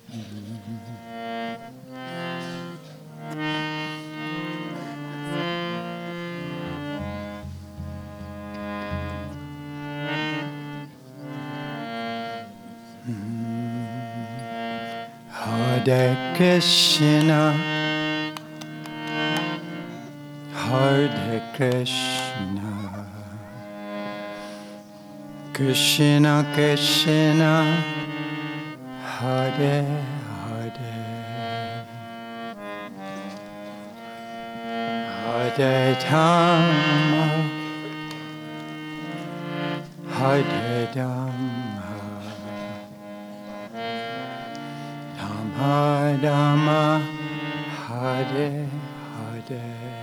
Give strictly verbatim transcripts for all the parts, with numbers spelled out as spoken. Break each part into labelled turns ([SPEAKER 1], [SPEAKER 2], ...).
[SPEAKER 1] Hare Krishna, Hare Krishna, Krishna Krishna, Hare Hare, Hare Dhamma, Hare Dhamma, Dhamma Dhamma, Hare Hare,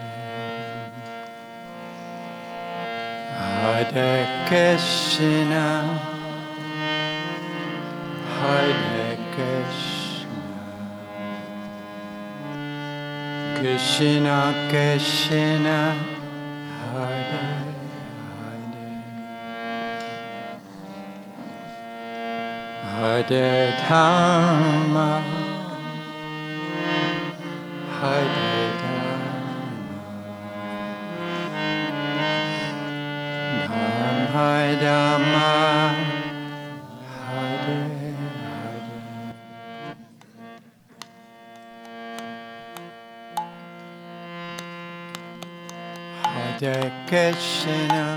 [SPEAKER 1] Hare Krishna, Hare Krishna, Krishna Krishna, Hare Hare, Hare Dhamma, Hare Dhamma, Dhamma Dhamma, Hare Hare, Hare Krishna,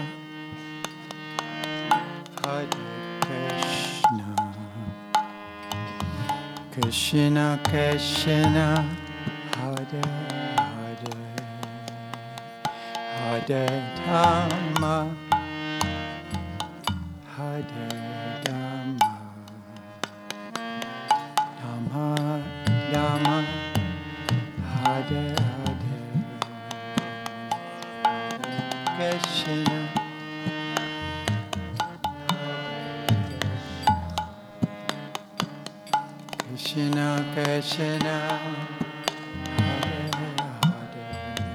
[SPEAKER 1] Hare Krishna, Krishna Krishna, Hare Hare, Hare Dhamma, Hare Dhamma, Dhamma Dhamma, Hare Hare, Krishna, Krishna Krishna, Hare Hare,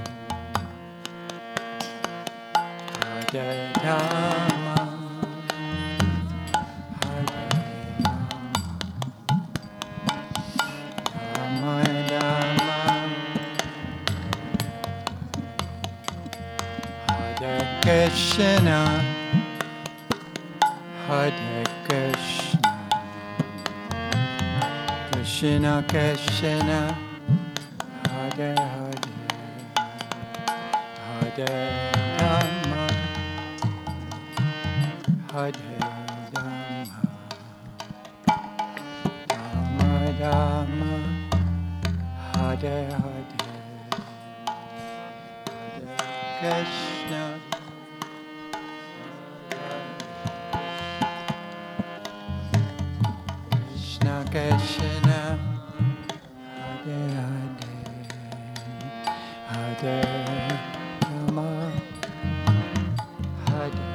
[SPEAKER 1] Hare Dhamma, Hare Dhamma, Dhamma Dhamma, Hare Krishna, Hare Krishna, Krishna Krishna, Hare Hare, Hare Dhamma, Hare Dhamma, Dhamma Dhamma, Hare Hare, Hare Krishna, Krishna Krishna, Hare Hare, Hare Rama, Hare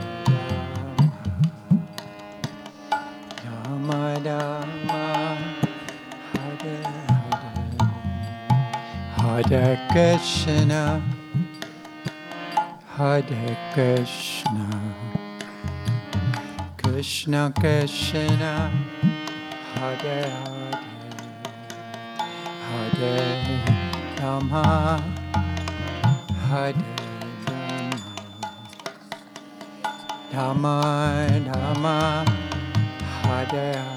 [SPEAKER 1] Rama, Rama Rama, Hare Hare, Hare Krishna, Hare Krishna, Krishna Krishna, Hare Hare, Hare Rama, Hare Rama, Rama Rama, Hare Hare.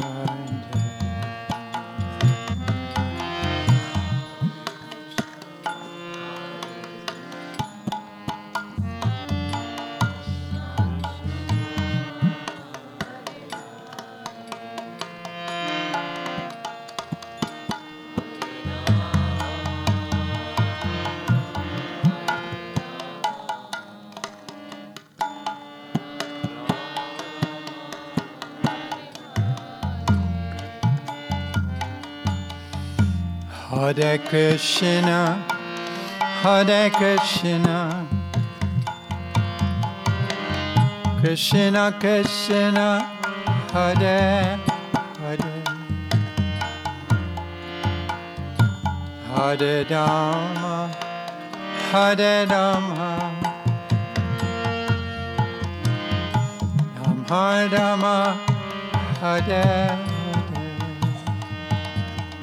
[SPEAKER 1] Hare Krishna, Hare Krishna, Krishna Krishna, Hare Hare, Hare Rama, Hare Rama, Rama Rama, Hare Hare,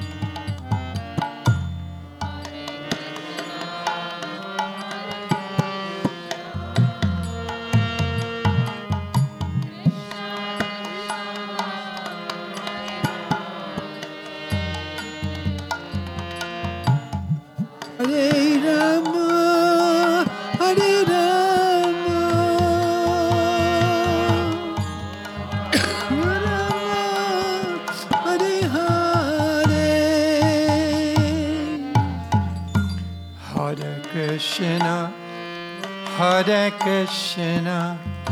[SPEAKER 1] Krishna, Hare Krishna,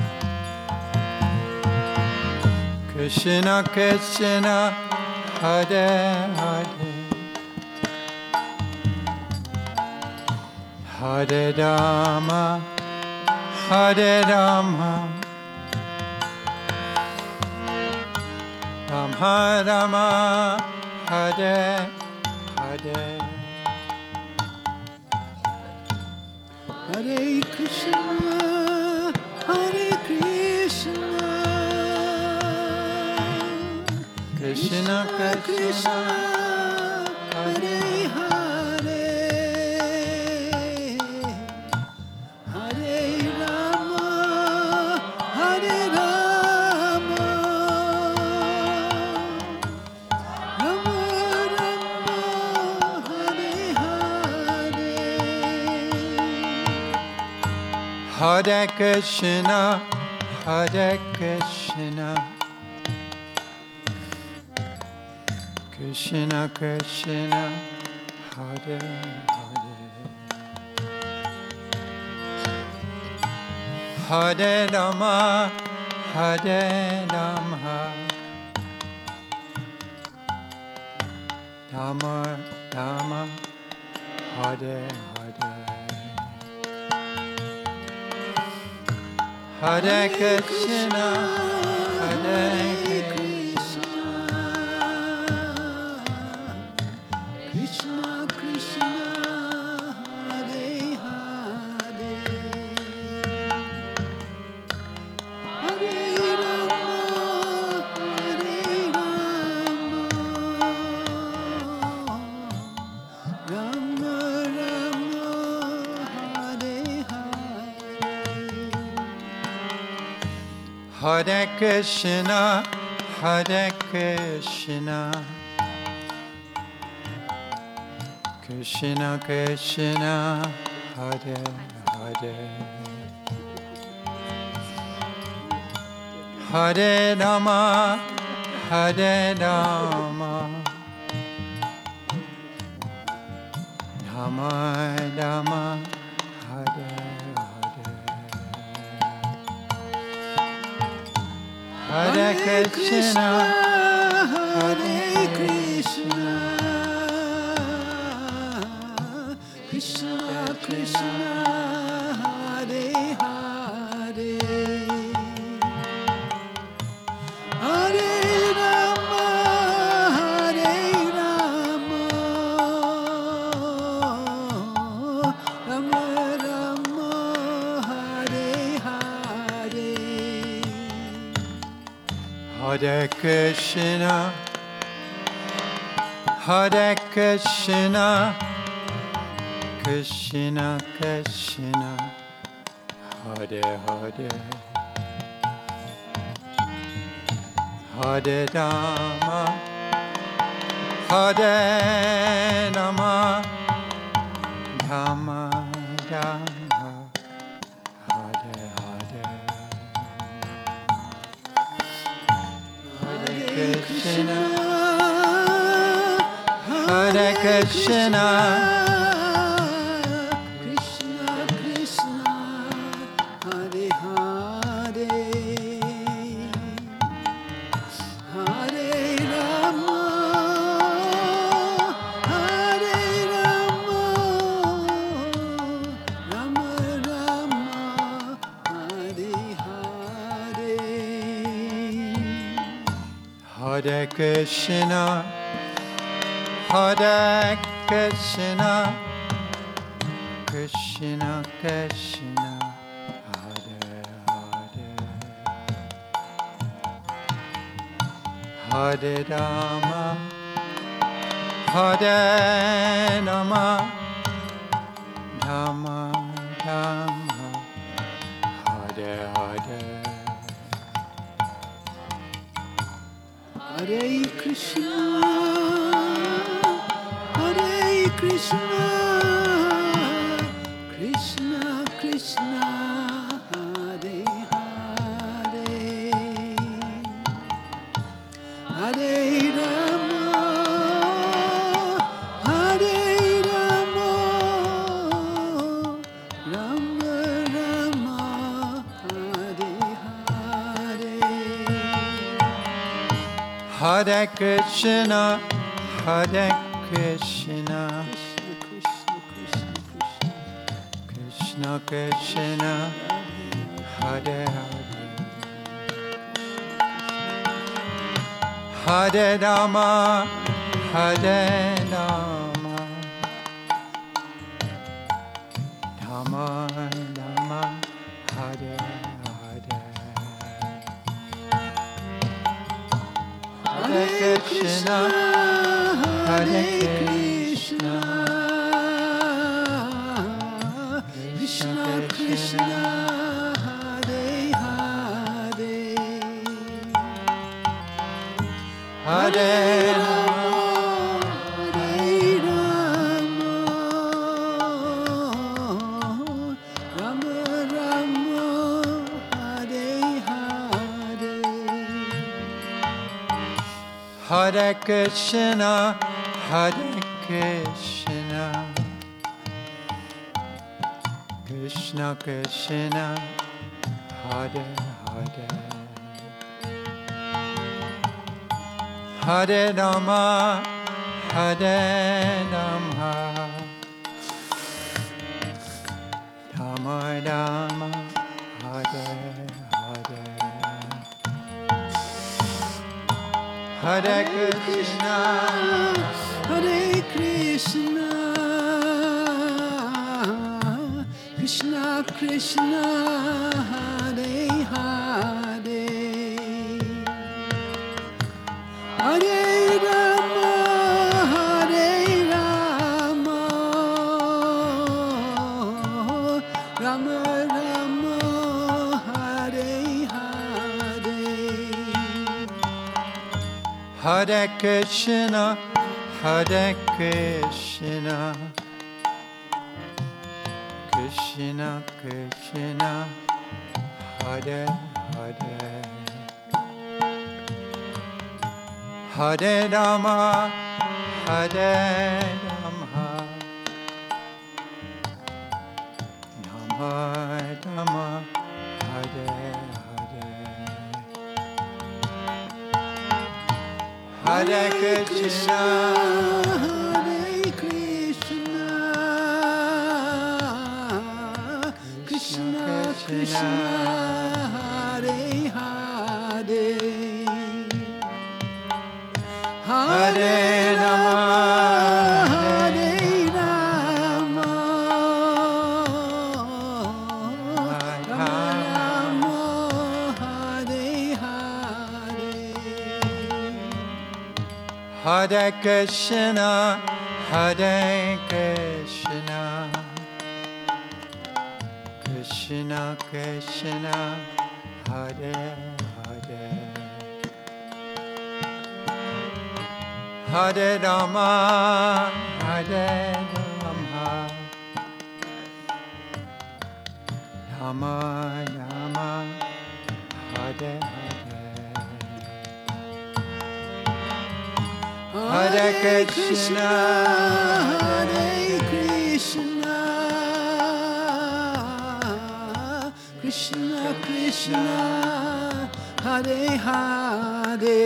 [SPEAKER 1] Krishna Krishna, Hare Hare, Hare Rama, Hare Rama, Rama Rama, Hare Hare.
[SPEAKER 2] Hare Krishna, Hare Krishna,
[SPEAKER 1] Krishna Krishna,
[SPEAKER 2] Hare Hare, Hare Rama, Hare Rama, Rama Rama, Hare Hare.
[SPEAKER 1] Hare Krishna, Hare Krishna, Krishna Krishna, Hare Hare, Hare Rama, Hare Rama, Rama Rama, Hare Hare. Hare Krishna, Hare Krishna,
[SPEAKER 2] Krishna Krishna, Hare Hare, Hare Rama, Hare Rama, Rama Rama, Hare Hare.
[SPEAKER 1] Hare Krishna, Hare Krishna, Krishna Krishna, Hare Hare, Hare Rama, Hare Rama, Rama Rama, Hare Hare. Hare Krishna,
[SPEAKER 2] Hare Krishna, Krishna Krishna, Hare Hare, Hare Rama, Hare Rama, Rama Rama, Hare Hare.
[SPEAKER 1] Hare Krishna, Hare Krishna, Krishna Krishna, Hare Hare, Hare Rama, Hare Rama, Rama Rama, Hare Hare. Hare Krishna, Hare Krishna,
[SPEAKER 2] Krishna Krishna, Hare Hare, Hare Rama, Hare Rama, Rama Rama, Hare Hare.
[SPEAKER 1] Hare Krishna, Hare Krishna, Krishna Krishna, Hare Hare, Hare Rama, Hare Rama, Rama Rama, Hare Hare.
[SPEAKER 2] Hare Krishna, Hare Krishna, Krishna Krishna, Hare Hare, Hare Rama, Hare Rama,
[SPEAKER 1] Hare Krishna, Hare Krishna,
[SPEAKER 2] Krishna, Krishna, Krishna,
[SPEAKER 1] Krishna Krishna, Hare Hare, Hare Rama, Hare Rama, Rama Rama, Hare Hare, Hare Krishna, Hare Krishna,
[SPEAKER 2] Krishna, Krishna, Hare Hare,
[SPEAKER 1] Hare Rama,
[SPEAKER 2] Hare Rama, Rama Rama, Hare Hare,
[SPEAKER 1] Hare Krishna, Hare Krishna, Krishna Krishna, Hare Hare, Hare Rama, Hare Rama, Rama Rama, Hare Hare, Hare Krishna,
[SPEAKER 2] Hare Krishna, Krishna Krishna, Hare Hare, Hare Rama, Hare Rama, Rama Rama, Hare Hare,
[SPEAKER 1] Hare Krishna, Hare Krishna, Krishna Krishna, Hare Hare, Hare Rama, Hare Rama, Rama Rama, Hare Hare, Hare Krishna,
[SPEAKER 2] Hare Krishna, Krishna Krishna, Hare Hare,
[SPEAKER 1] Hare Rama,
[SPEAKER 2] Hare Rama, Rama Rama, Hare Hare,
[SPEAKER 1] Hare Krishna, Hare Krishna, Krishna Krishna, Hare Hare, Hare Rama, Hare Rama, Rama Rama, Hare Hare, Hare Krishna,
[SPEAKER 2] Hare Krishna, Krishna Krishna, Hare Hare,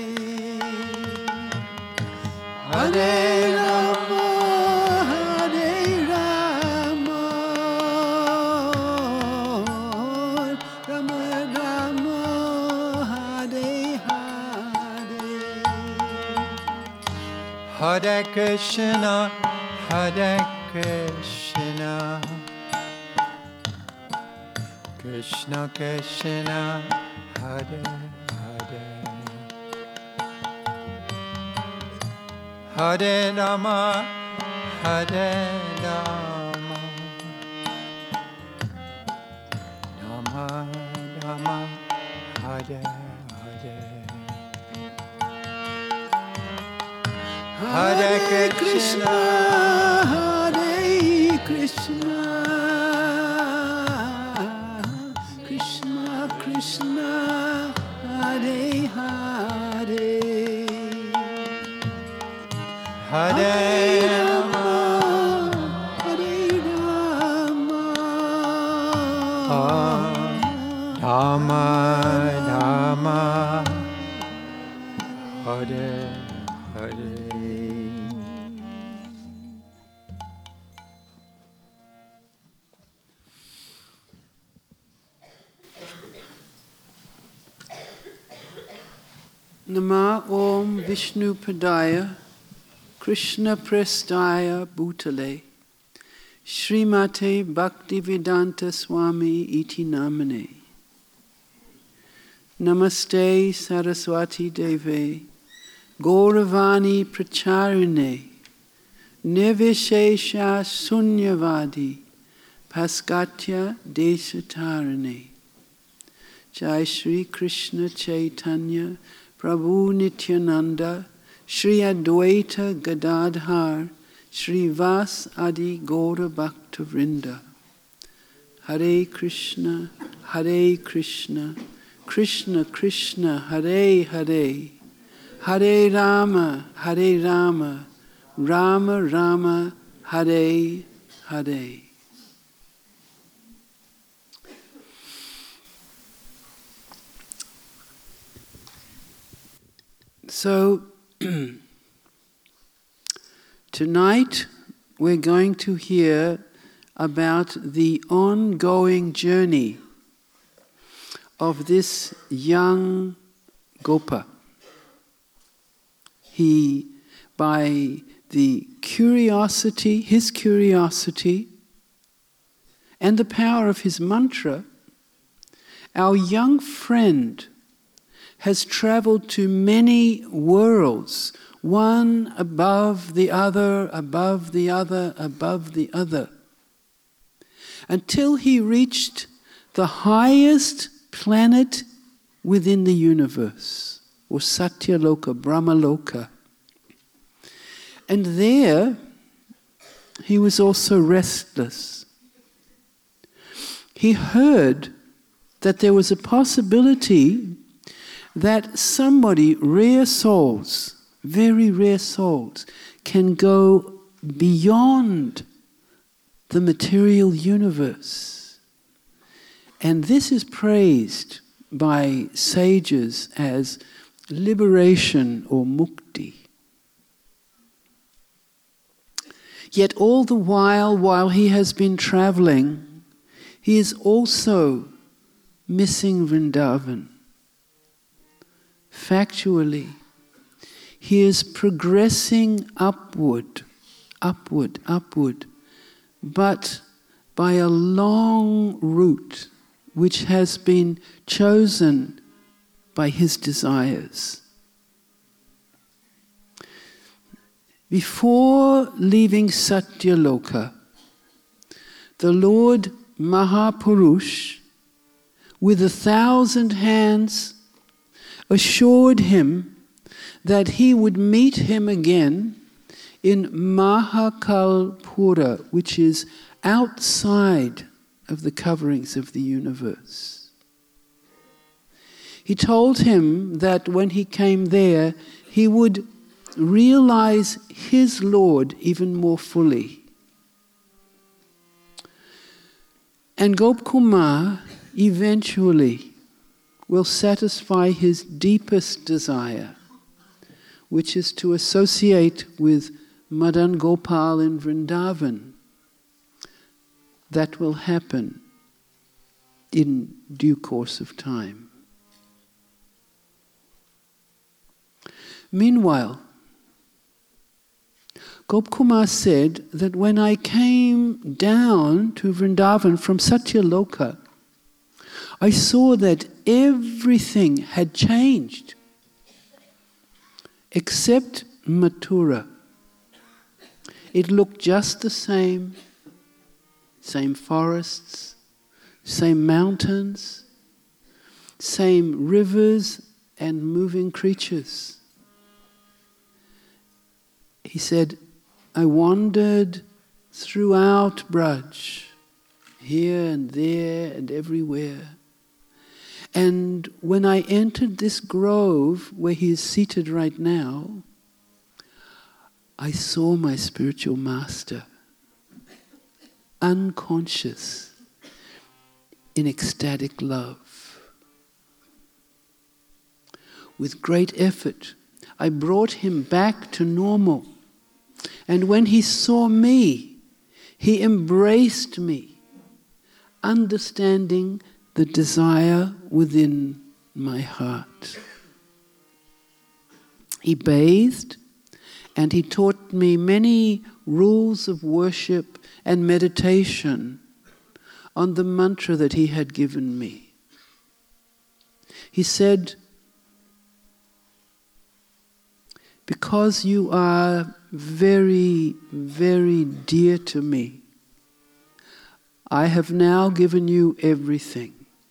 [SPEAKER 2] Hare Rama, Hare Rama, Rama Rama, Hare Hare,
[SPEAKER 1] Hare Krishna, Hare Krishna, Krishna Krishna, Hare Hare, Hare Rama, Hare Rama, Rama Rama, Hare Hare, Hare Krishna,
[SPEAKER 2] Hare Krishna, Krishna Krishna, Hare Hare,
[SPEAKER 1] Hare Rama,
[SPEAKER 2] Hare Rama,
[SPEAKER 1] Rama Rama, Hare Hare.
[SPEAKER 2] Nama Om Vishnu Padaya Krishna Prestaya Bhutale Srimate Bhaktivedanta Swami Iti Namane Namaste Saraswati Deve Gauravani Pracharine Nirvishesha Sunyavadi Paskatya Desatarane Jai Shri Krishna Chaitanya Prabhu Nityananda, Shri Advaita Gadadhar, Shri Vas Adi Gaura Bhakta Vrinda. Hare Krishna, Hare Krishna, Krishna Krishna, Hare Hare, Hare Rama, Hare Rama, Rama Rama, Hare Hare. So, tonight we're going to hear about the ongoing journey of this young Gopa. He, by the curiosity, his curiosity, and the power of his mantra, our young friend has traveled to many worlds, one above the other, above the other, above the other, until he reached the highest planet within the universe, or Satyaloka, Brahmaloka. And there, he was also restless. He heard that there was a possibility that somebody, rare souls, very rare souls, can go beyond the material universe. And this is praised by sages as liberation or mukti. Yet all the while, while he has been traveling, he is also missing Vrindavan. Factually, he is progressing upward, upward, upward, but by a long route which has been chosen by his desires. Before leaving Satyaloka, the Lord Mahapurush, with a thousand hands, assured him that he would meet him again in Mahakalpura, which is outside of the coverings of the universe. He told him that when he came there, he would realize his Lord even more fully. And Gopkumar eventually will satisfy his deepest desire, which is to associate with Madan Gopal in Vrindavan. That will happen in due course of time. Meanwhile, Gopkumar said that when I came down to Vrindavan from Satyaloka, I saw that everything had changed except Mathura. It looked just the same, same forests, same mountains, same rivers and moving creatures. He said, I wandered throughout Braj, here and there and everywhere. And when I entered this grove where he is seated right now, I saw my spiritual master, unconscious, in ecstatic love. With great effort, I brought him back to normal. And when he saw me, he embraced me, understanding the desire within my heart. He bathed, and he taught me many rules of worship and meditation on the mantra that he had given me. He said, because you are very, very dear to me, I have now given you everything.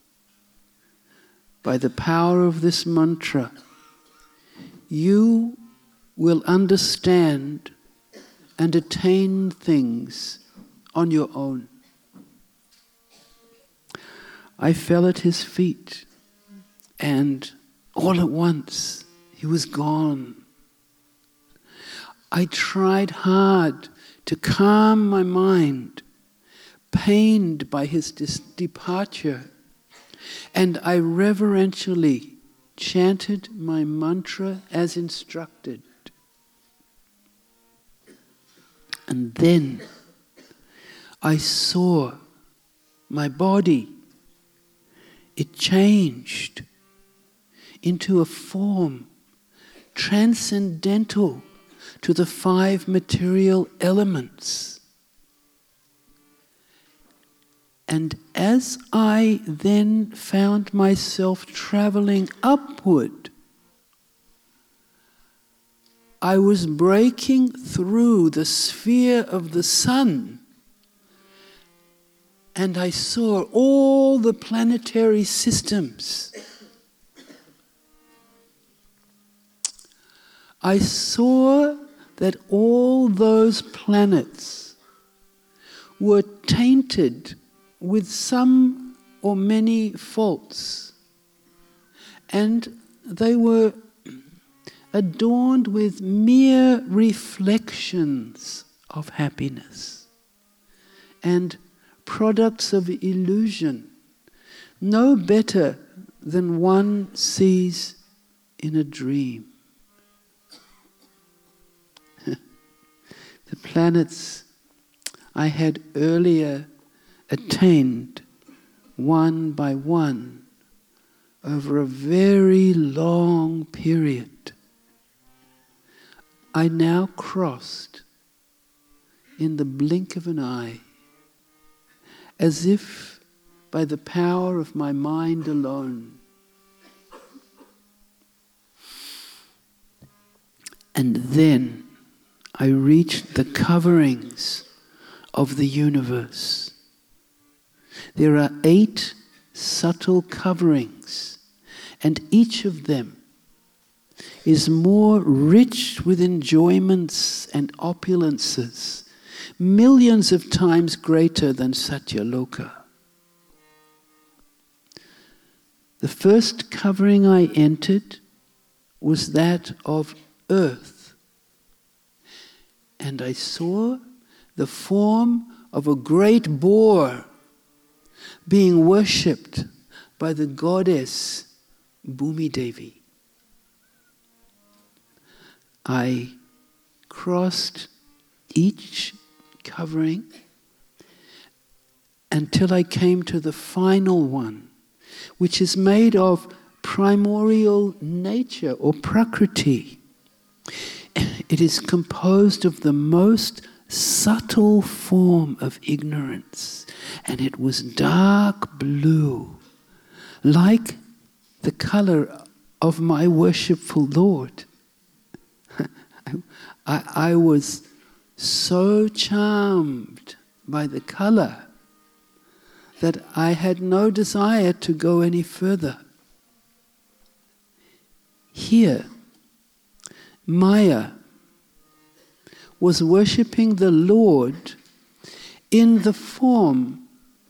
[SPEAKER 2] By the power of this mantra, you will understand and attain things on your own. I fell at his feet, and all at once he was gone. I tried hard to calm my mind, pained by his dis- departure, and I reverentially chanted my mantra as instructed. And then I saw my body. It changed into a form transcendental to the five material elements. And as I then found myself traveling upward, I was breaking through the sphere of the sun, and I saw all the planetary systems. I saw that all those planets were tainted with some or many faults, and they were adorned with mere reflections of happiness and products of illusion, no better than one sees in a dream. The planets I had earlier attained one by one over a very long period, I now crossed in the blink of an eye, as if by the power of my mind alone. And then I reached the coverings of the universe. There are eight subtle coverings, and each of them is more rich with enjoyments and opulences, millions of times greater than Satyaloka. The first covering I entered was that of earth, and I saw the form of a great boar being worshipped by the goddess Bhumi Devi. I crossed each covering until I came to the final one, which is made of primordial nature or prakriti. It is composed of the most subtle form of ignorance, and it was dark blue, like the color of my worshipful Lord. I, I was so charmed by the color that I had no desire to go any further. Here, Maya was worshipping the Lord in the form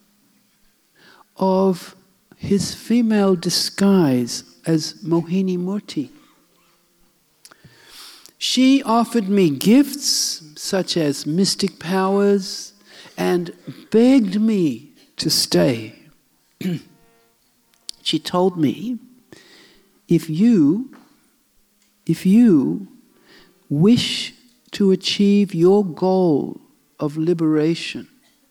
[SPEAKER 2] of his female disguise as Mohini Murti. She offered me gifts such as mystic powers and begged me to stay. She told me, if you if you wish to achieve your goal of liberation,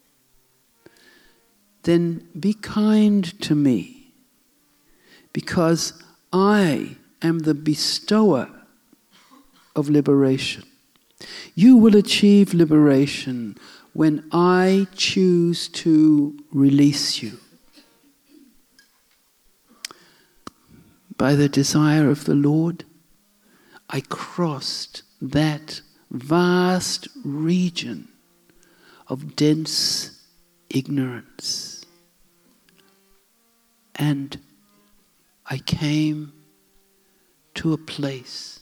[SPEAKER 2] then be kind to me, because I am the bestower of liberation. You will achieve liberation when I choose to release you. By the desire of the Lord, I crossed that vast region of dense ignorance, and I came to a place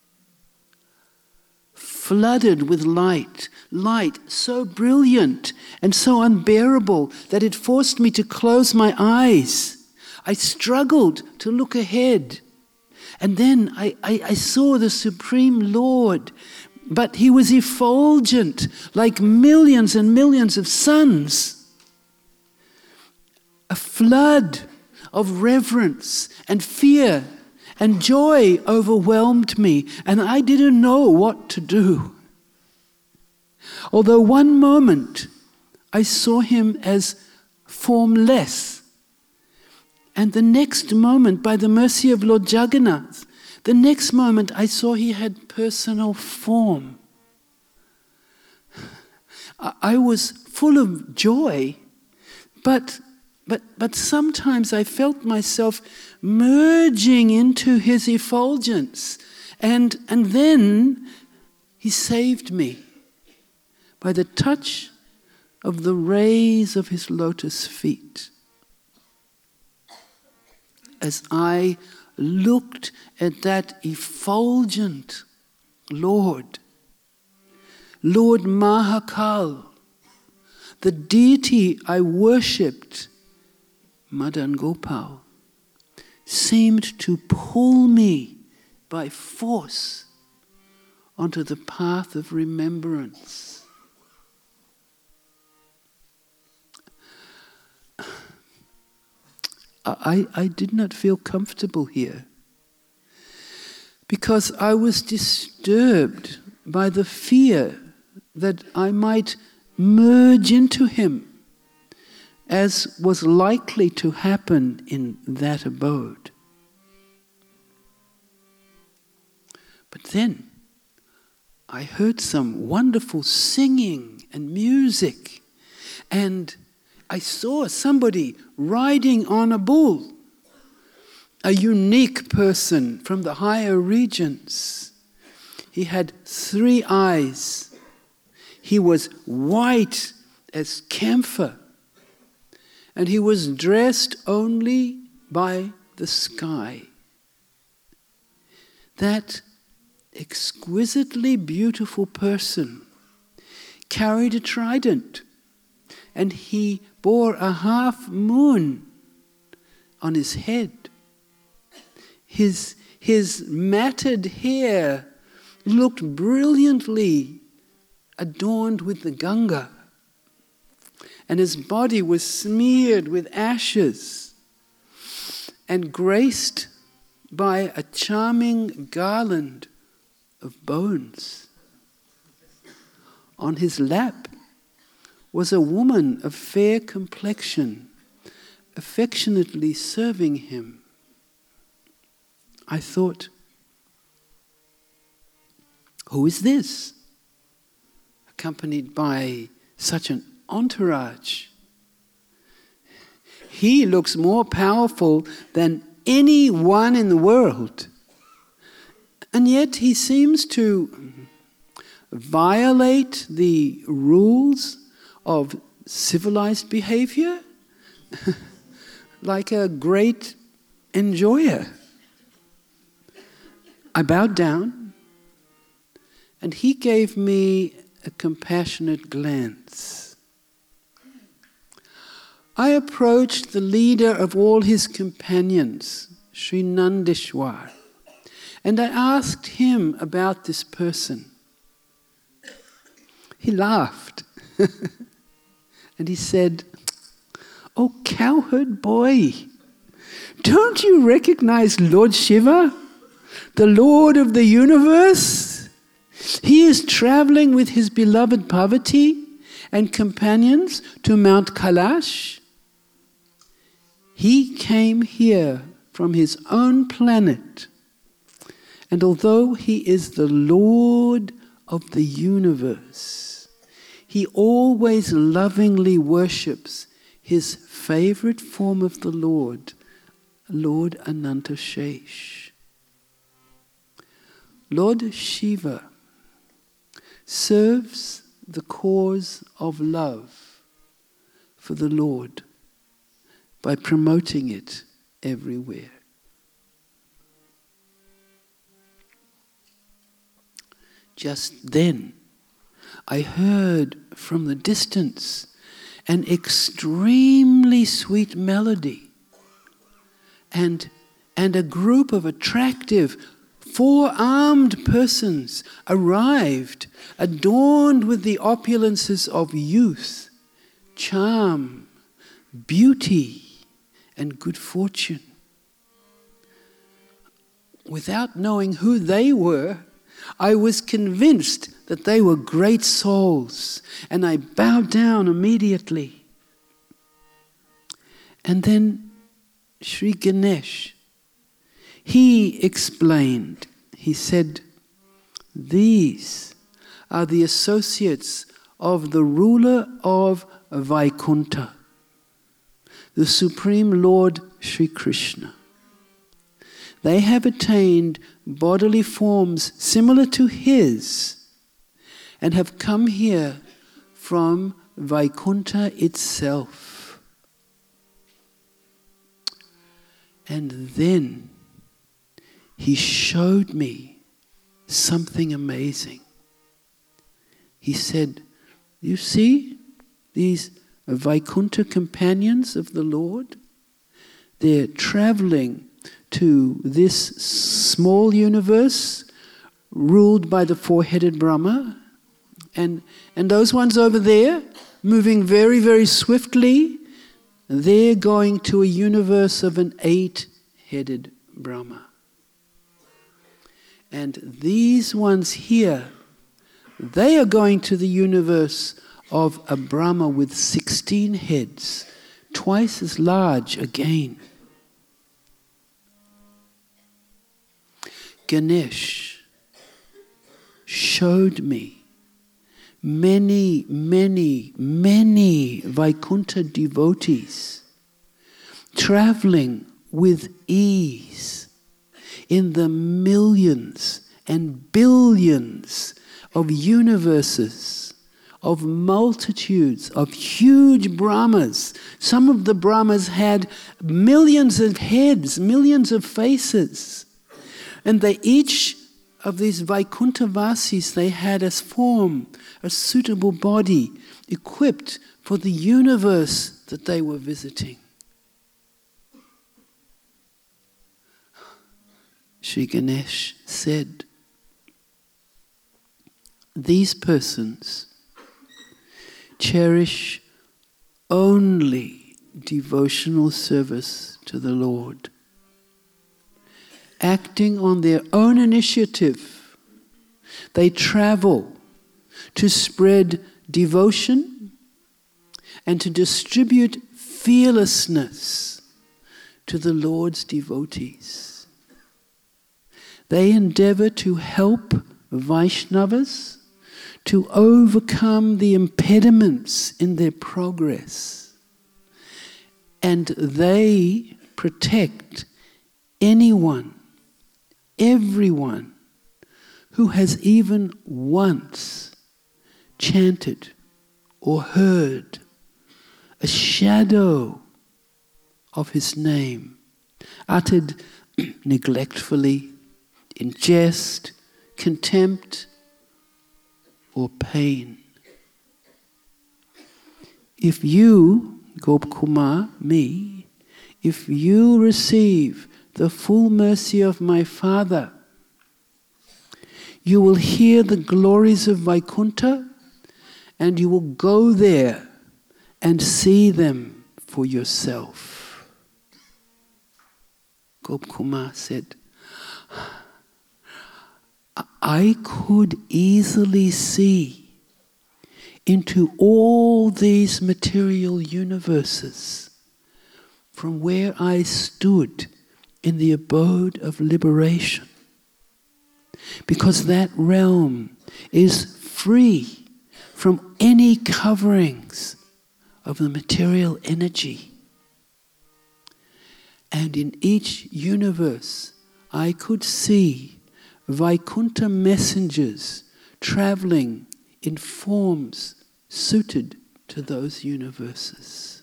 [SPEAKER 2] flooded with light, light so brilliant and so unbearable that it forced me to close my eyes. I struggled to look ahead. And then I, I, I saw the Supreme Lord, but he was effulgent like millions and millions of suns. A flood of reverence and fear and joy overwhelmed me, and I didn't know what to do. Although one moment I saw him as formless, and the next moment, by the mercy of Lord Jagannath, the next moment I saw he had personal form. I was full of joy, but But, but sometimes I felt myself merging into his effulgence. And, and then he saved me by the touch of the rays of his lotus feet. As I looked at that effulgent Lord, Lord Mahakal, the deity I worshipped, Madan Gopal, seemed to pull me by force onto the path of remembrance. I, I did not feel comfortable here because I was disturbed by the fear that I might merge into him, as was likely to happen in that abode. But then I heard some wonderful singing and music, and I saw somebody riding on a bull, a unique person from the higher regions. He had three eyes. He was white as camphor, and he was dressed only by the sky. That exquisitely beautiful person carried a trident, and he bore a half moon on his head. His, his matted hair looked brilliantly adorned with the Ganga, and his body was smeared with ashes and graced by a charming garland of bones. On his lap was a woman of fair complexion, affectionately serving him. I thought, who is this? Accompanied by such an entourage. He looks more powerful than anyone in the world. And yet he seems to violate the rules of civilized behavior like a great enjoyer. I bowed down, and he gave me a compassionate glance. I approached the leader of all his companions, Sri Nandeshwar, and I asked him about this person. He laughed and he said, "Oh, cowherd boy, don't you recognize Lord Shiva, the Lord of the universe, he is traveling with his beloved Parvati and companions to Mount Kailash. He came here from his own planet. And although he is the Lord of the universe, he always lovingly worships his favorite form of the Lord, Lord Anantashesh. Lord Shiva serves the cause of love for the Lord by promoting it everywhere. Just then, I heard from the distance an extremely sweet melody, and, and a group of attractive four-armed persons arrived, adorned with the opulences of youth, charm, beauty, and good fortune. Without knowing who they were, I was convinced that they were great souls, and I bowed down immediately. And then Sri Ganesh, he explained, he said, these are the associates of the ruler of Vaikuntha, the Supreme Lord Sri Krishna. They have attained bodily forms similar to his and have come here from Vaikuntha itself. And then he showed me something amazing. He said, you see these Vaikuntha companions of the Lord? They're traveling to this small universe ruled by the four-headed Brahma. And, and those ones over there, moving very, very swiftly, they're going to a universe of an eight-headed Brahma. And these ones here, they are going to the universe of a Brahma with sixteen heads, twice as large again. Ganesh showed me many, many, many Vaikuntha devotees traveling with ease in the millions and billions of universes, of multitudes, of huge Brahmas. Some of the Brahmas had millions of heads, millions of faces. And they each of these Vaikuntha-vasis, they had as form a suitable body equipped for the universe that they were visiting. Sri Ganesh said, these persons cherish only devotional service to the Lord. Acting on their own initiative, they travel to spread devotion and to distribute fearlessness to the Lord's devotees. They endeavor to help Vaishnavas to overcome the impediments in their progress, and they protect anyone, everyone who has even once chanted or heard a shadow of his name, uttered neglectfully, in jest, contempt, or pain. If you, Gopkumar, me, if you receive the full mercy of my Father, you will hear the glories of Vaikuntha, and you will go there and see them for yourself. Gopkumar said, I could easily see into all these material universes from where I stood in the abode of liberation. Because that realm is free from any coverings of the material energy. And in each universe, I could see Vaikuntha messengers traveling in forms suited to those universes.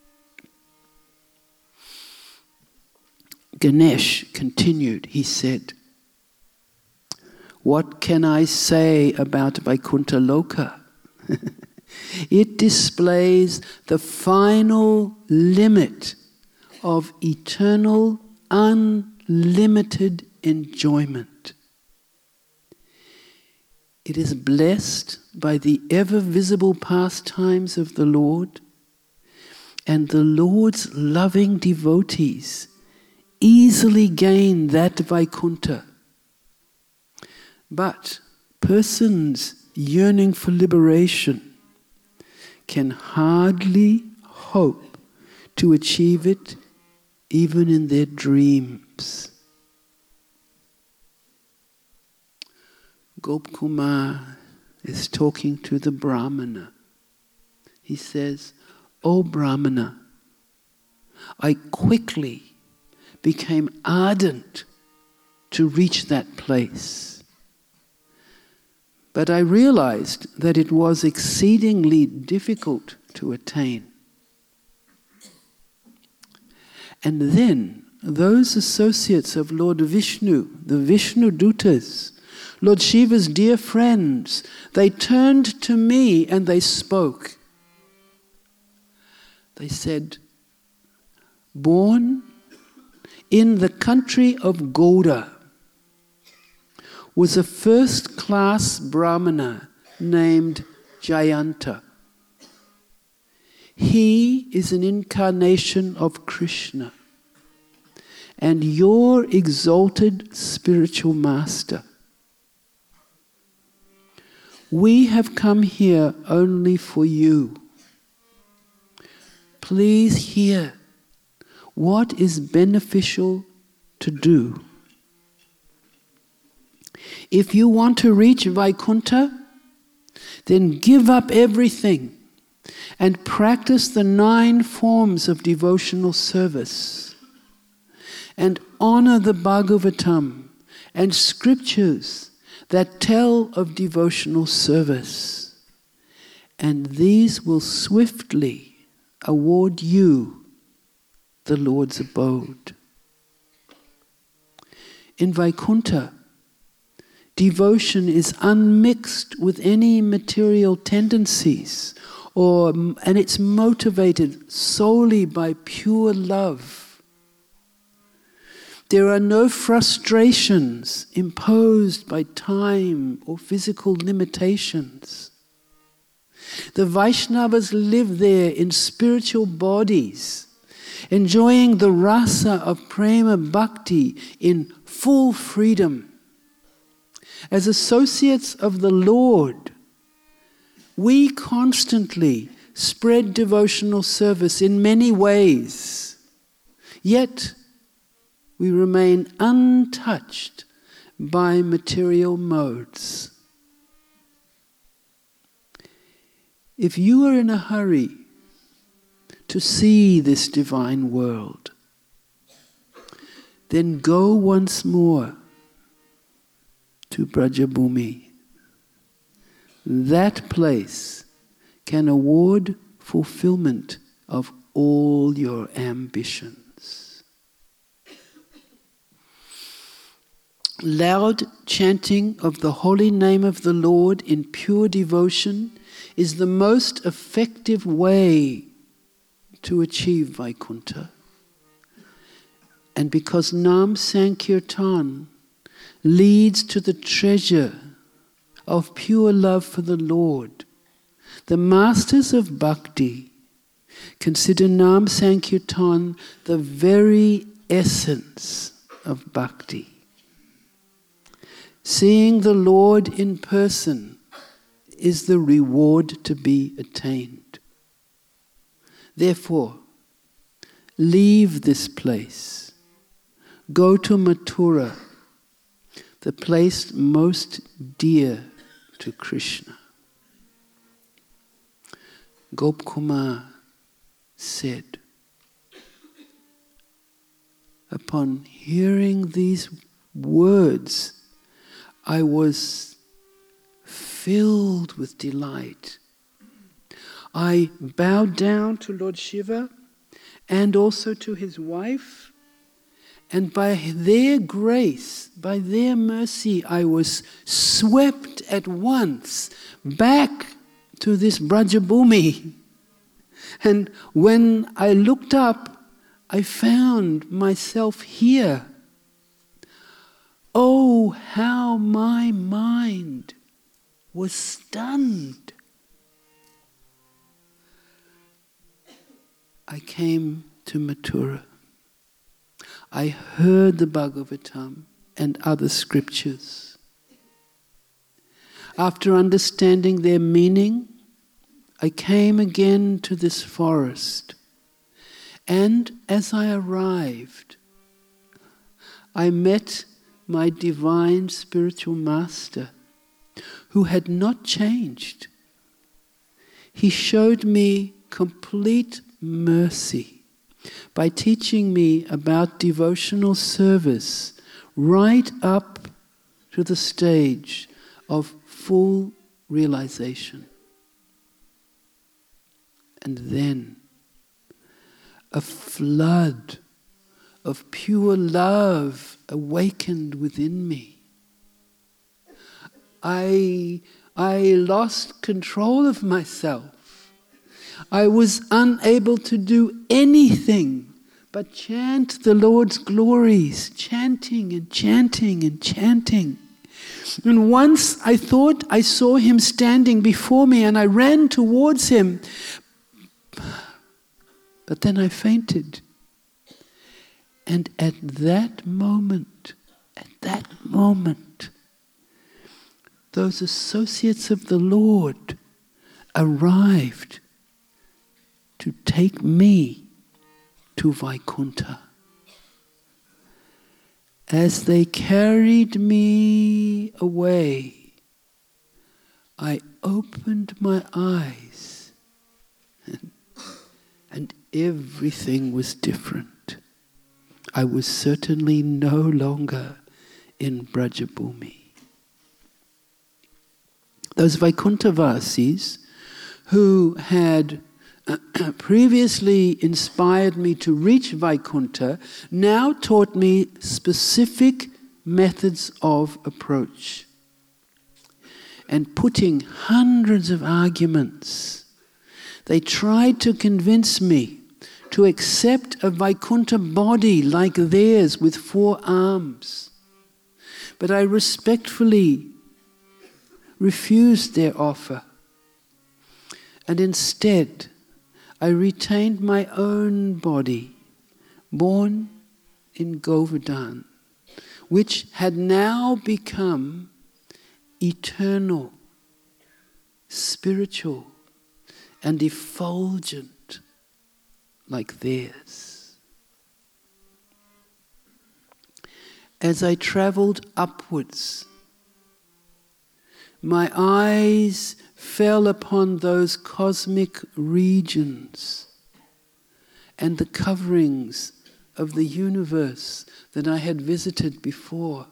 [SPEAKER 2] Ganesh continued, he said, "What can I say about Vaikuntha Loka? It displays the final limit of eternal, unlimited enjoyment. It is blessed by the ever-visible pastimes of the Lord, and the Lord's loving devotees easily gain that Vaikuntha. But persons yearning for liberation can hardly hope to achieve it even in their dreams." Gopkumar is talking to the Brahmana. He says, "O Brahmana, I quickly became ardent to reach that place. But I realized that it was exceedingly difficult to attain. And then those associates of Lord Vishnu, the Vishnu Dutas, Lord Shiva's dear friends, they turned to me and they spoke. They said, 'Born in the country of Gauda was a first-class Brahmana named Jayanta. He is an incarnation of Krishna and your exalted spiritual master. We have come here only for you. Please hear what is beneficial to do. If you want to reach Vaikuntha, then give up everything and practice the nine forms of devotional service and honor the Bhagavatam and scriptures that tell of devotional service, and these will swiftly award you the Lord's abode. In Vaikuntha, devotion is unmixed with any material tendencies, or, and it's motivated solely by pure love. There are no frustrations imposed by time or physical limitations. The Vaishnavas live there in spiritual bodies, enjoying the rasa of prema bhakti in full freedom. As associates of the Lord, we constantly spread devotional service in many ways, yet we remain untouched by material modes. If you are in a hurry to see this divine world, then go once more to Brajabhumi. That place can award fulfillment of all your ambitions. Loud chanting of the holy name of the Lord in pure devotion is the most effective way to achieve Vaikuntha. And because Nam Sankirtan leads to the treasure of pure love for the Lord, the masters of bhakti consider Nam Sankirtan the very essence of bhakti. Seeing the Lord in person is the reward to be attained. Therefore, leave this place. Go to Mathura, the place most dear to Krishna. Gopkumar said, upon hearing these words, I was filled with delight. I bowed down to Lord Shiva and also to his wife, and by their grace, by their mercy, I was swept at once back to this Brajabhumi. And when I looked up, I found myself here. Oh, how my mind was stunned. I came to Mathura. I heard the Bhagavatam and other scriptures. After understanding their meaning, I came again to this forest. And as I arrived, I met my divine spiritual master, who had not changed. He showed me complete mercy by teaching me about devotional service right up to the stage of full realization. And then a flood of pure love awakened within me. I, I lost control of myself. I was unable to do anything but chant the Lord's glories, chanting and chanting and chanting. And once I thought I saw him standing before me, and I ran towards him. But then I fainted. And at that moment, at that moment, those associates of the Lord arrived to take me to Vaikuntha. As they carried me away, I opened my eyes, and, and everything was different. I was certainly no longer in Brajabhumi. Those Vaikuntha-vasis who had previously inspired me to reach Vaikuntha now taught me specific methods of approach. And putting hundreds of arguments, they tried to convince me to accept a Vaikuntha body like theirs with four arms. But I respectfully refused their offer. And instead, I retained my own body, born in Govardhan, which had now become eternal, spiritual, and effulgent like theirs. As I traveled upwards, my eyes fell upon those cosmic regions and the coverings of the universe that I had visited before.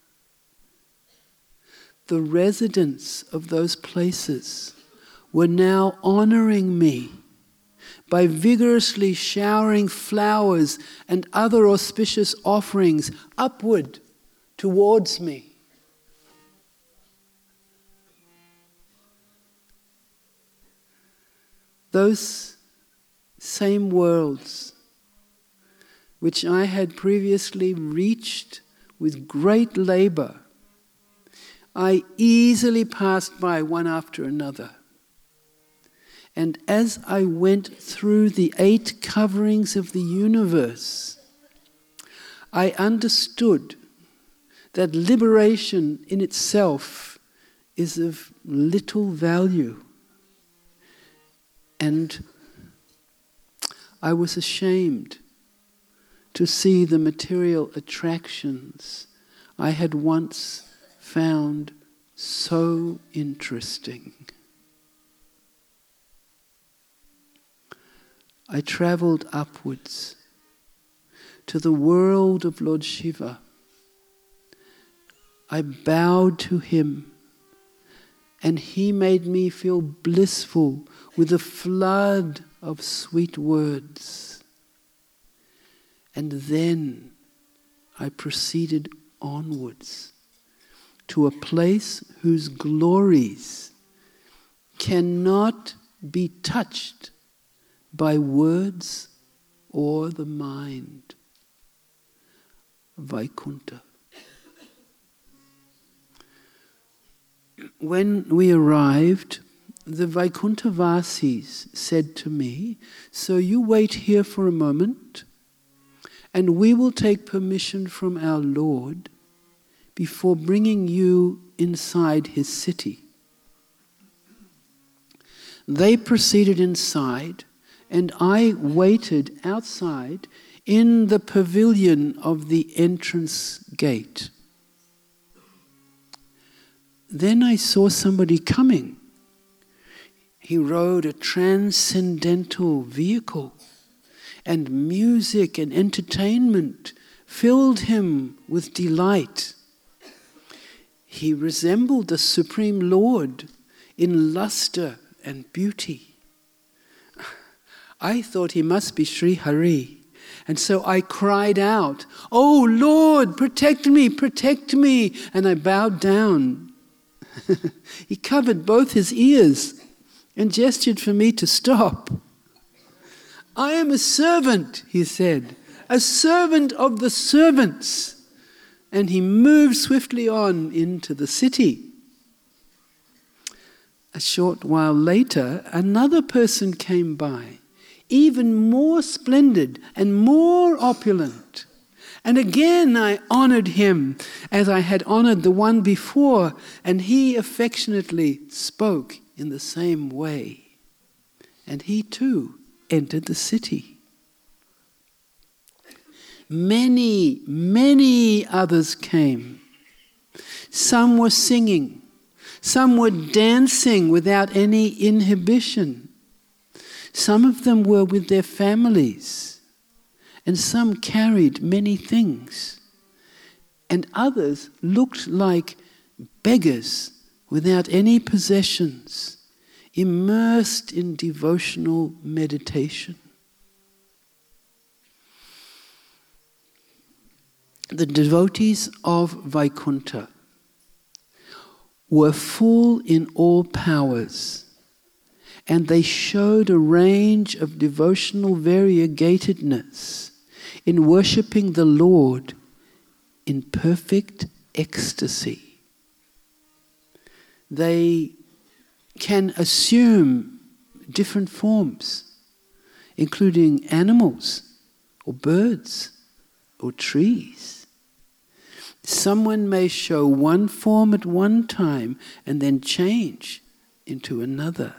[SPEAKER 2] The residents of those places were now honoring me by vigorously showering flowers and other auspicious offerings upward towards me. Those same worlds which I had previously reached with great labor, I easily passed by one after another. And as I went through the eight coverings of the universe, I understood that liberation in itself is of little value. And I was ashamed to see the material attractions I had once found so interesting. I traveled upwards to the world of Lord Shiva. I bowed to him, and he made me feel blissful with a flood of sweet words. And then I proceeded onwards to a place whose glories cannot be touched by words or the mind. Vaikuntha. When we arrived, the Vaikuntha-vasis said to me, "So you wait here for a moment, and we will take permission from our Lord before bringing you inside his city." They proceeded inside, and I waited outside in the pavilion of the entrance gate. Then I saw somebody coming. He rode a transcendental vehicle, and music and entertainment filled him with delight. He resembled the Supreme Lord in luster and beauty. I thought he must be Sri Hari, and so I cried out, "Oh Lord, protect me, protect me!" And I bowed down. He covered both his ears and gestured for me to stop. "I am a servant," he said, "a servant of the servants." And he moved swiftly on into the city. A short while later, another person came by, even more splendid and more opulent. And again I honored him as I had honored the one before, and he affectionately spoke in the same way. And he too entered the city. Many, many others came. Some were singing, some were dancing without any inhibition. Some of them were with their families, and some carried many things, and others looked like beggars without any possessions, immersed in devotional meditation. The devotees of Vaikuntha were full in all powers, and they showed a range of devotional variegatedness in worshipping the Lord in perfect ecstasy. They can assume different forms, including animals or birds or trees. Someone may show one form at one time and then change into another.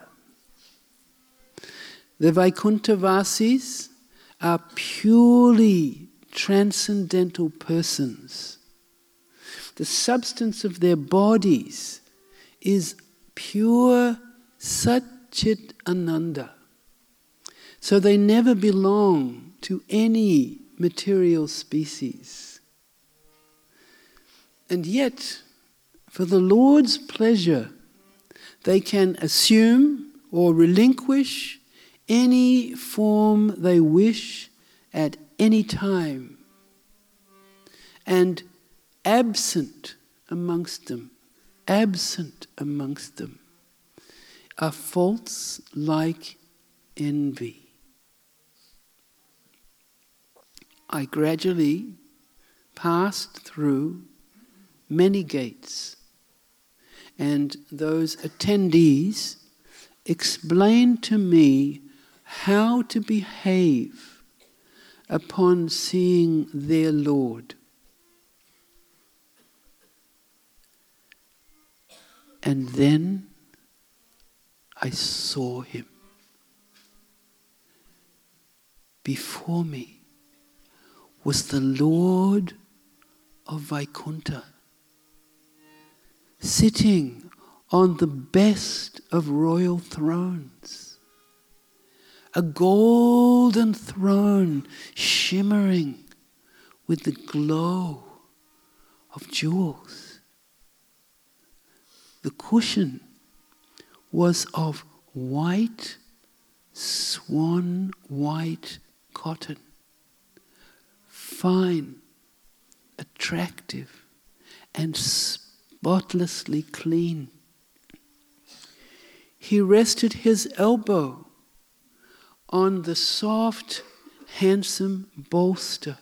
[SPEAKER 2] The Vaikuntha-vasis are purely transcendental persons. The substance of their bodies is pure Satchit Ananda. So they never belong to any material species. And yet, for the Lord's pleasure, they can assume or relinquish any form they wish at any time. And absent amongst them, absent amongst them, are faults like envy. I gradually passed through many gates, and those attendees explained to me how to behave upon seeing their Lord. And then I saw him. Before me was the Lord of Vaikuntha, sitting on the best of royal thrones, a golden throne shimmering with the glow of jewels. The cushion was of white, swan white cotton, fine, attractive, and spotlessly clean. He rested his elbow on the soft, handsome bolster.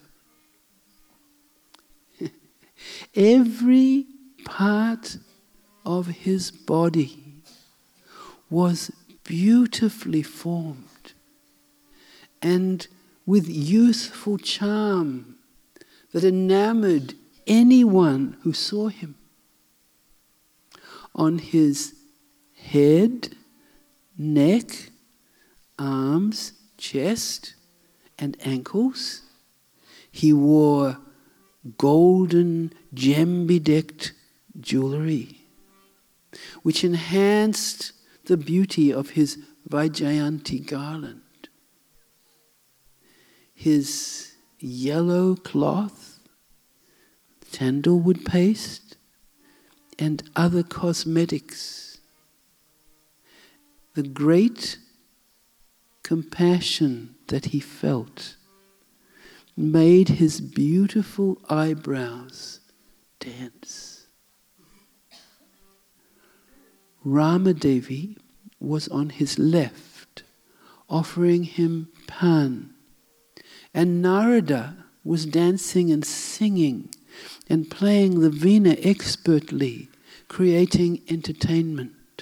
[SPEAKER 2] Every part of his body was beautifully formed and with youthful charm that enamored anyone who saw him. On his head, neck, arms, chest, and ankles, he wore golden gem-bedecked jewelry, which enhanced the beauty of his Vaijayanti garland. His yellow cloth, sandalwood paste, and other cosmetics. The great compassion that he felt made his beautiful eyebrows dance. Ramadevi was on his left, offering him pan, and Narada was dancing and singing and playing the veena expertly, creating entertainment.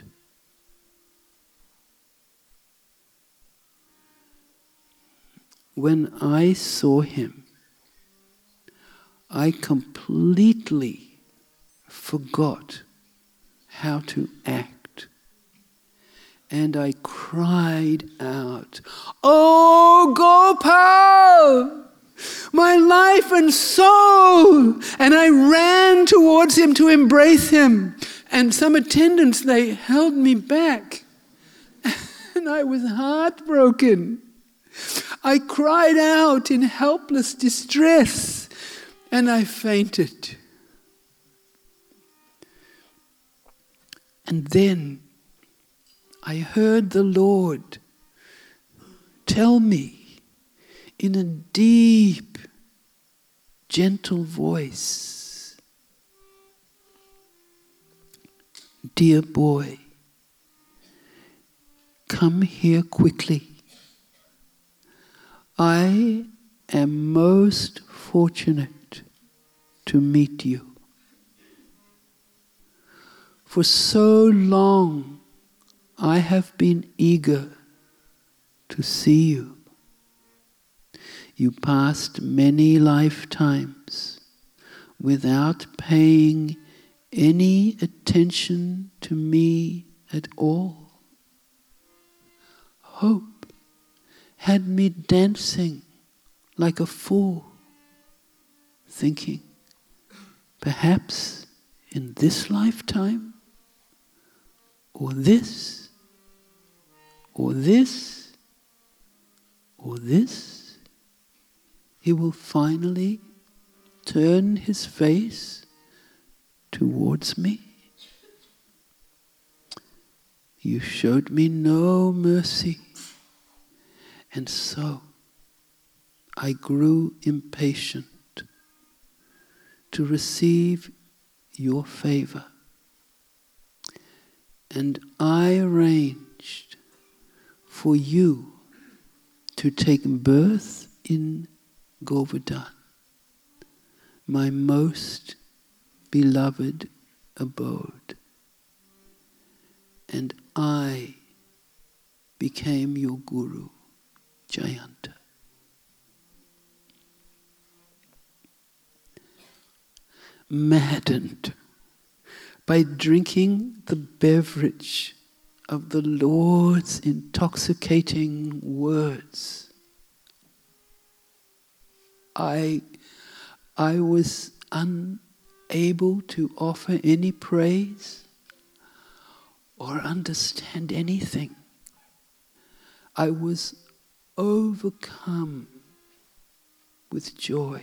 [SPEAKER 2] When I saw him, I completely forgot how to act. And I cried out, "Oh, Gopal! My life and soul!" And I ran towards him to embrace him. And some attendants, they held me back. And I was heartbroken. I cried out in helpless distress, and I fainted. And then I heard the Lord tell me in a deep, gentle voice, "Dear boy, come here quickly. I am most fortunate to meet you. For so long I have been eager to see you. You passed many lifetimes without paying any attention to me at all. Hope had me dancing like a fool, thinking, perhaps in this lifetime, or this, or this, or this, he will finally turn his face towards me. You showed me no mercy. And so I grew impatient to receive your favor. And I arranged for you to take birth in Govardhan, my most beloved abode. And I became your guru, Jayanta. Maddened by drinking the beverage of the Lord's intoxicating words. I, I was unable to offer any praise or understand anything. I was overcome with joy.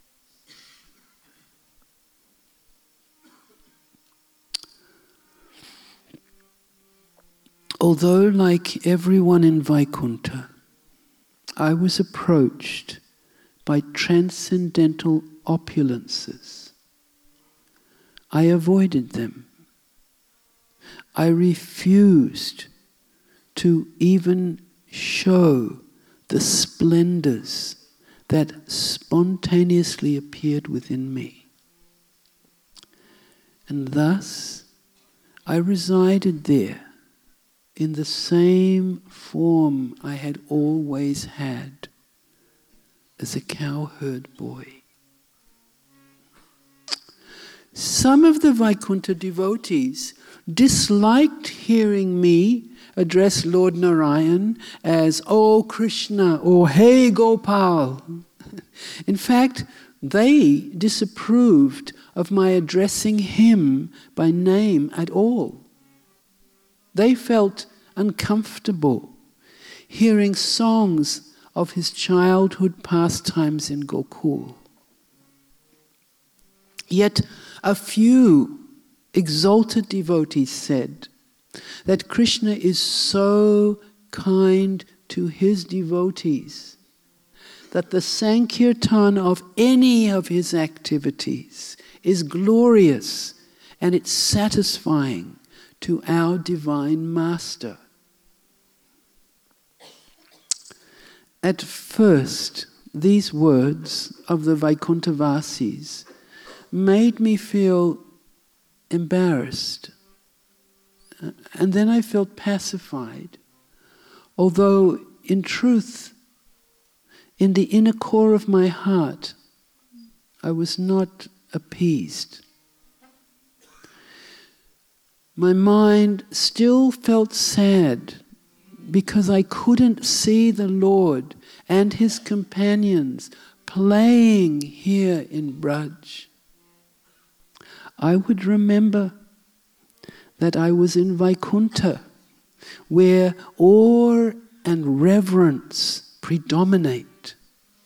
[SPEAKER 2] Although, like everyone in Vaikuntha, I was approached by transcendental opulences, I avoided them. I refused to even show the splendors that spontaneously appeared within me. And thus, I resided there in the same form I had always had as a cowherd boy. Some of the Vaikuntha devotees disliked hearing me address Lord Narayan as, "Oh Krishna," or "Hey Gopal." In fact, they disapproved of my addressing him by name at all. They felt uncomfortable hearing songs of his childhood pastimes in Gokul. Yet a few exalted devotees said that Krishna is so kind to his devotees that the Sankirtan of any of his activities is glorious and it's satisfying to our Divine Master. At first, these words of the Vaikuntha-vasis made me feel embarrassed. And then I felt pacified, although in truth, in the inner core of my heart, I was not appeased. My mind still felt sad because I couldn't see the Lord and his companions playing here in Braj. I would remember that I was in Vaikuntha, where awe and reverence predominate.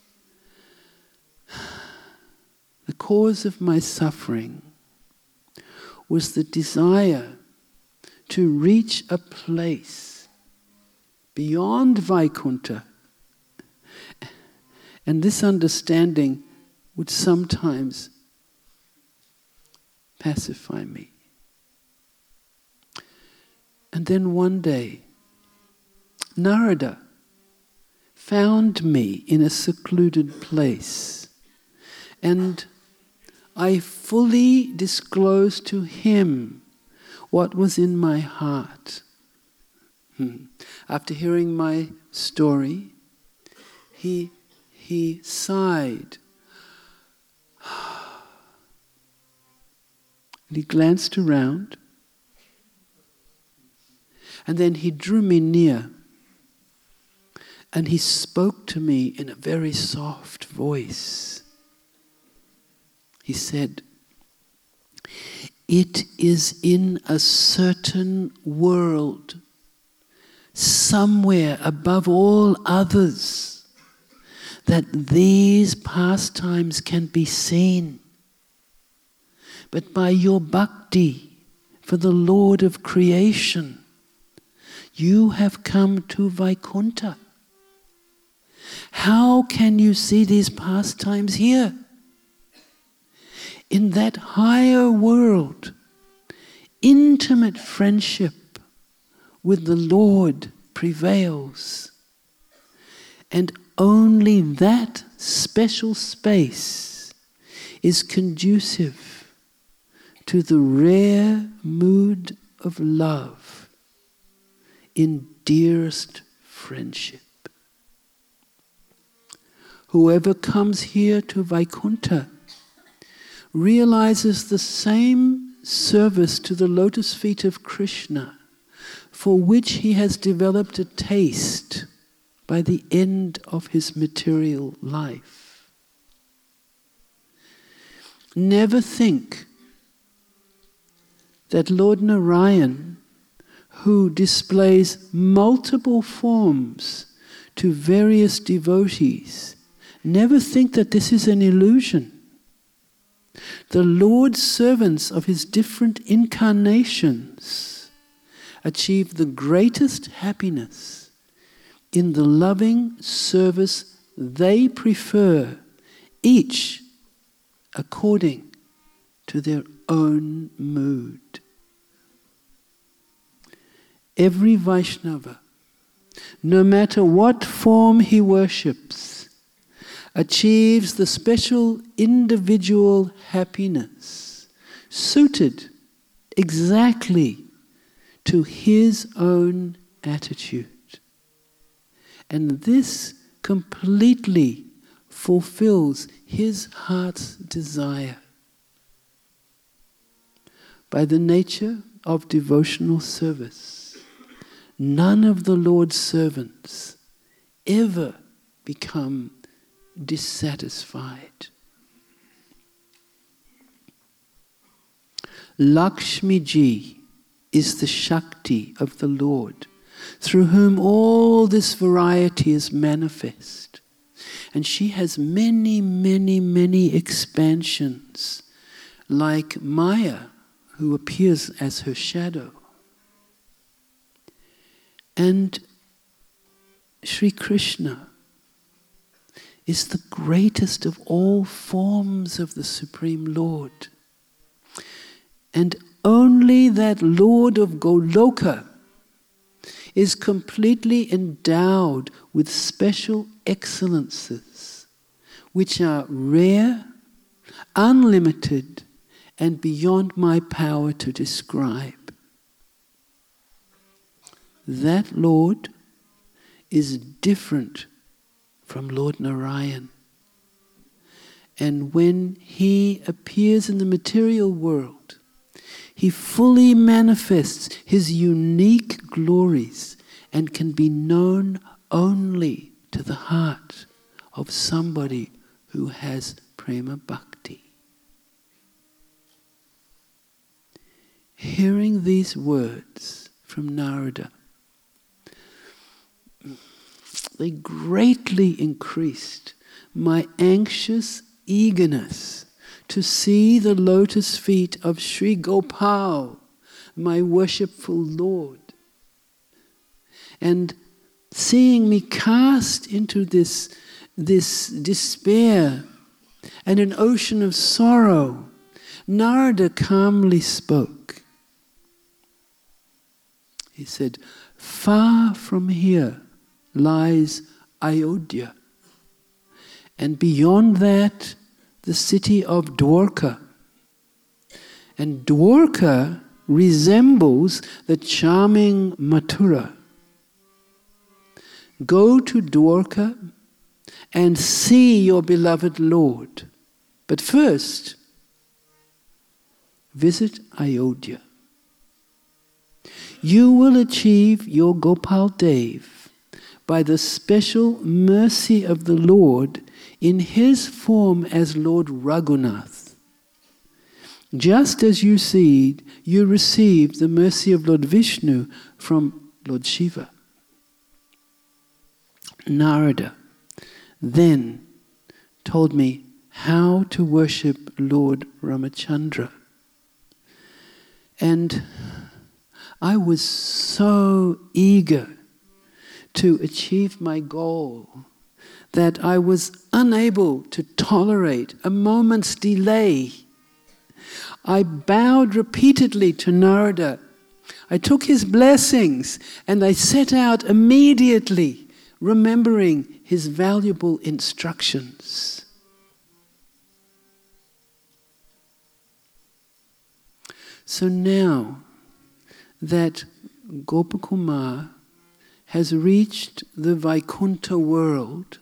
[SPEAKER 2] The cause of my suffering was the desire to reach a place beyond Vaikuntha. And this understanding would sometimes pacify me. And then one day, Narada found me in a secluded place, and I fully disclosed to him what was in my heart. Hmm. After hearing my story, he, he sighed. And he glanced around, and then he drew me near, and he spoke to me in a very soft voice. He said, "It is in a certain world, somewhere above all others, that these pastimes can be seen. But by your bhakti for the Lord of creation, you have come to Vaikuntha. How can you see these pastimes here? In that higher world, intimate friendship with the Lord prevails. And only that special space is conducive to the rare mood of love in dearest friendship. Whoever comes here to Vaikuntha realizes the same service to the lotus feet of Krishna, for which he has developed a taste by the end of his material life. Never think that Lord Narayan, who displays multiple forms to various devotees, never think that this is an illusion. The Lord's servants of his different incarnations achieve the greatest happiness in the loving service they prefer, each according to their own mood. Every Vaishnava, no matter what form he worships, achieves the special individual happiness suited exactly to his own attitude. And this completely fulfills his heart's desire. By the nature of devotional service, none of the Lord's servants ever become dissatisfied. Lakshmi Ji is the Shakti of the Lord, through whom all this variety is manifest. And she has many, many, many expansions, like Maya, who appears as her shadow. And Sri Krishna is the greatest of all forms of the Supreme Lord. And only that Lord of Goloka is completely endowed with special excellences, which are rare, unlimited, and beyond my power to describe. That Lord is different from Lord Narayan. And when he appears in the material world, he fully manifests his unique glories and can be known only to the heart of somebody who has prema bhakti. Hearing these words from Narada, they greatly increased my anxious eagerness to see the lotus feet of Sri Gopal, my worshipful Lord. And seeing me cast into this, this despair and an ocean of sorrow, Narada calmly spoke. He said, "Far from here lies Ayodhya, and beyond that, the city of Dwarka. And Dwarka resembles the charming Mathura. Go to Dwarka and see your beloved Lord. But first, visit Ayodhya. You will achieve your Gopal Dev by the special mercy of the Lord in his form as Lord Raghunath. Just as you see, you received the mercy of Lord Vishnu from Lord Shiva." Narada then told me how to worship Lord Ramachandra. And I was so eager to achieve my goal that I was unable to tolerate a moment's delay. I bowed repeatedly to Narada. I took his blessings and I set out immediately, remembering his valuable instructions. So now that Gopakumar has reached the Vaikuntha world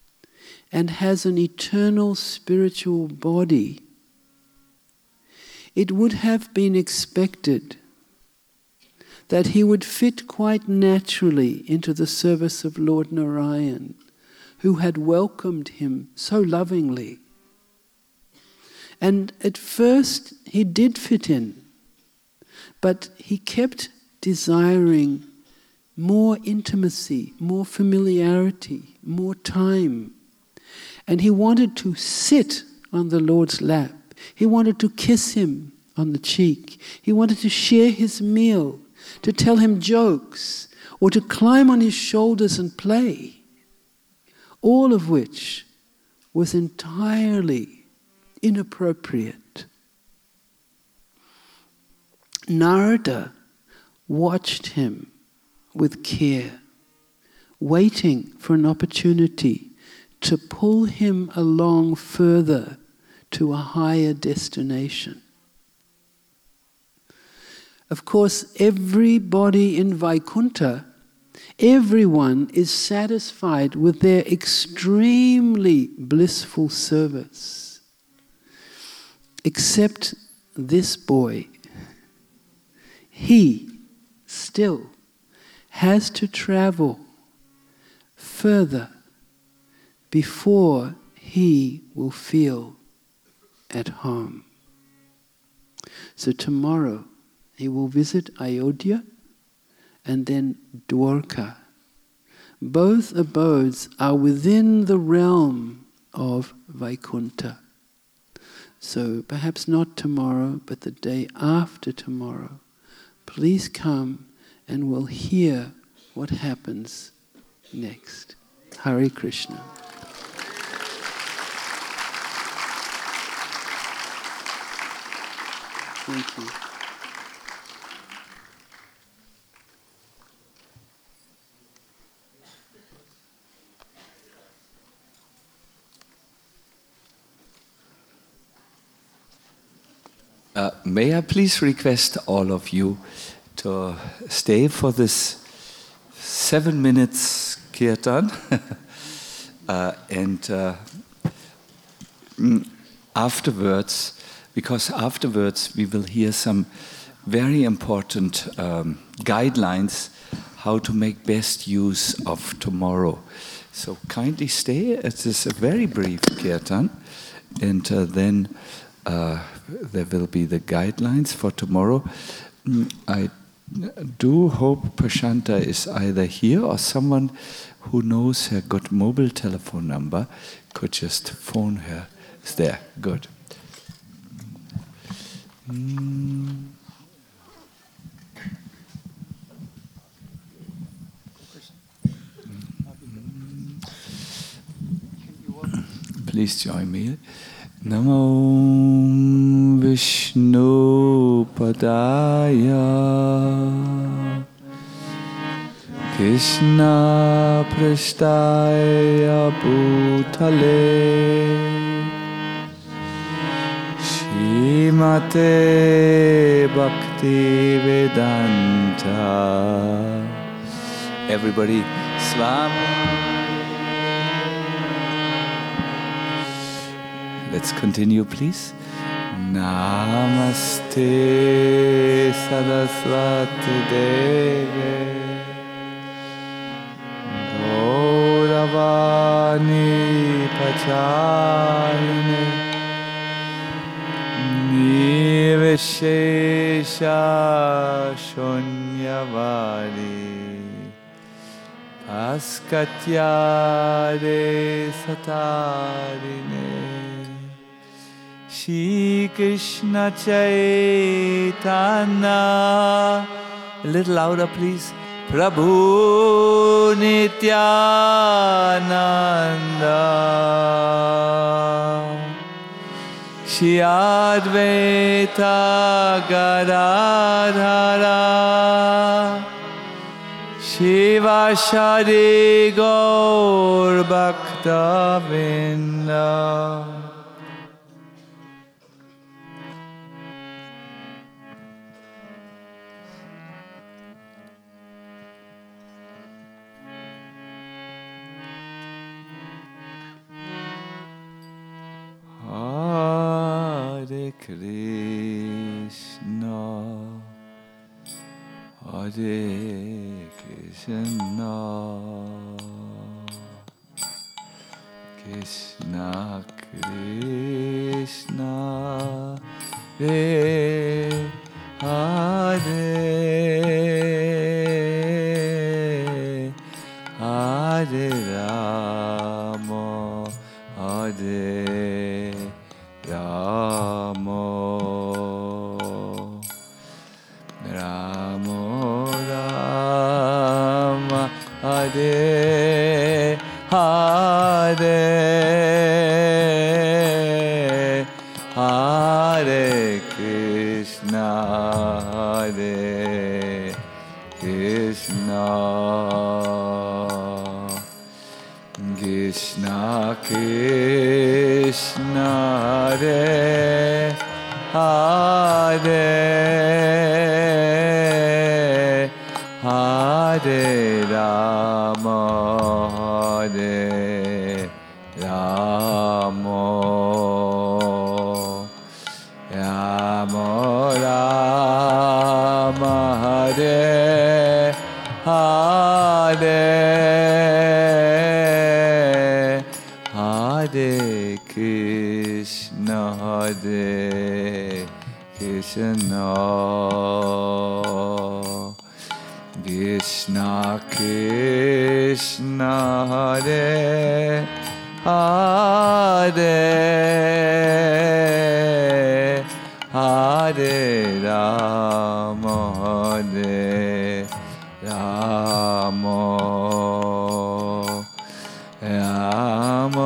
[SPEAKER 2] and has an eternal spiritual body, it would have been expected that he would fit quite naturally into the service of Lord Narayan, who had welcomed him so lovingly. And at first he did fit in, but he kept desiring more intimacy, more familiarity, more time. And he wanted to sit on the Lord's lap. He wanted to kiss him on the cheek. He wanted to share his meal, to tell him jokes, or to climb on his shoulders and play. All of which was entirely inappropriate. Narada watched him with care, waiting for an opportunity to pull him along further to a higher destination. Of course, everybody in Vaikuntha, everyone is satisfied with their extremely blissful service, except this boy. He still has to travel further before he will feel at home. So tomorrow he will visit Ayodhya and then Dwarka. Both abodes are within the realm of Vaikuntha. So perhaps not tomorrow, but the day after tomorrow, please come and we'll hear what happens next. Hare Krishna. Thank you.
[SPEAKER 1] Uh, may I please request all of you to stay for this seven minutes kirtan uh, and uh, afterwards, because afterwards we will hear some very important um, guidelines how to make best use of tomorrow. So kindly stay. It is a very brief kirtan, and uh, then uh, there will be the guidelines for tomorrow. I do hope Prashanta is either here or someone who knows her good mobile telephone number could just phone her. Is there? Good. Mm. Please join me. Namo Vishnu Padaya Krishna Prasthaya Bhutale Shrimate Bhakti Vedanta. Everybody, Swami. Let's continue, please. Namaste Saraswati Deve Gauravani Pachayane Niveshesha Shunyavadi Paskatyare Satarine Shri Krishna Chaitanya. A little louder, please. Prabhu Nityananda Shri Advaita Gadadhara Shiva Shari Gaur Bhakta Vrinda. Hare Krishna. Hare Krishna, Krishna Krishna, Hare Hare, Hare Rama, Hare Rama, Rama Rama, Hare Hare, Hare Krishna, Hare Krishna, Krishna Krishna, Hare Hare, Hare Rama, Hare Rama, Rama Rama, Hare Hare, Hare Krishna, Hare Krishna, Krishna Krishna, Hare Hare, Hare Rama, Hare Rama, Rama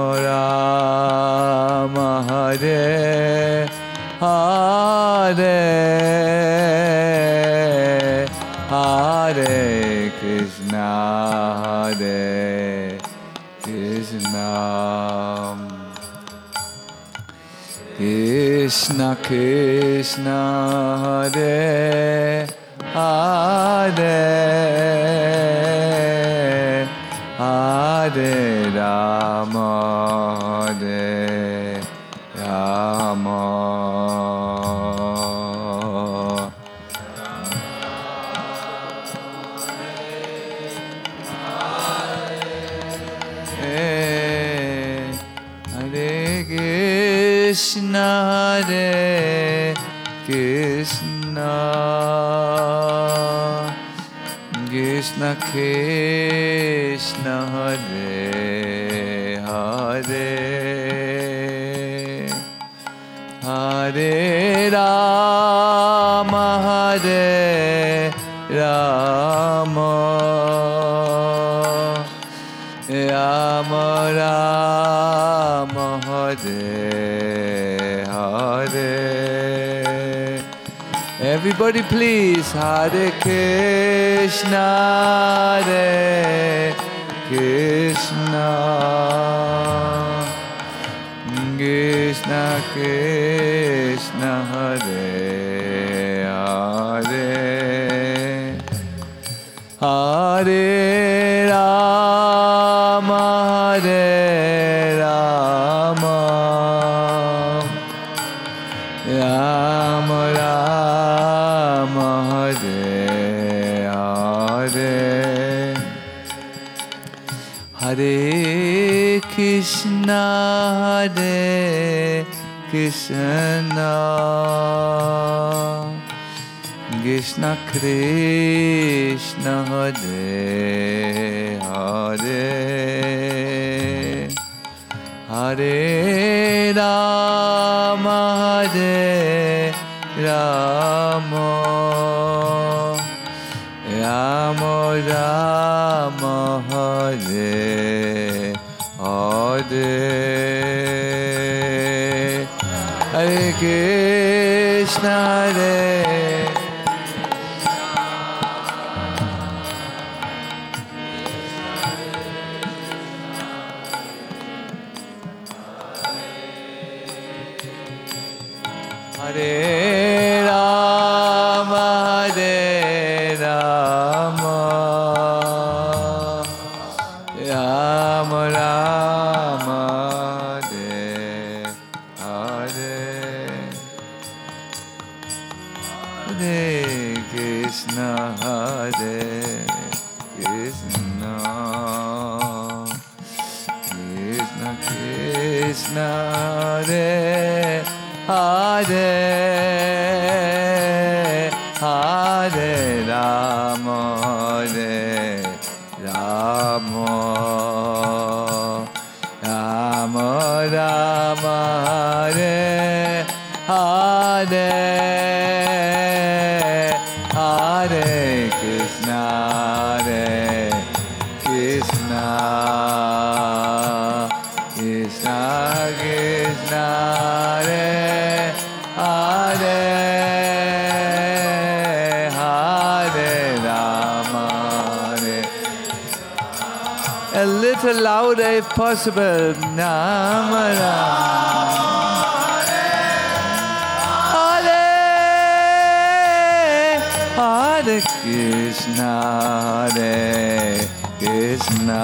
[SPEAKER 1] Rama, Hare Hare, Hare Krishna, Hare Krishna, Krishna Krishna, Hare Hare, Hare Rama, Hare Rama, Krishna, Hare Krishna, Krishna Krishna, Hare Hare, Hare Rama, Hare Rama, Rama Rama, Hare Hare. Everybody please, Hare Krishna, Hare Krishna, Krishna Krishna, Hare Hare, Hare Rama, Hare Rama, Rama Rama, Hare Hare, Hare Krishna, Hare Krishna, Krishna Krishna, Hare Hare, Hare Rama, Hare Rama, Rama Rama, Hare Hare, Hare Krishna, Hare Hare Rama, Hare Rama, Rama Rama, Hare Hare, Hare Krishna, Krishna Krishna, Hare Hare, Hare Rama, Hare. A little louder if possible. Nama Hare, Hare Krishna, Hare Krishna,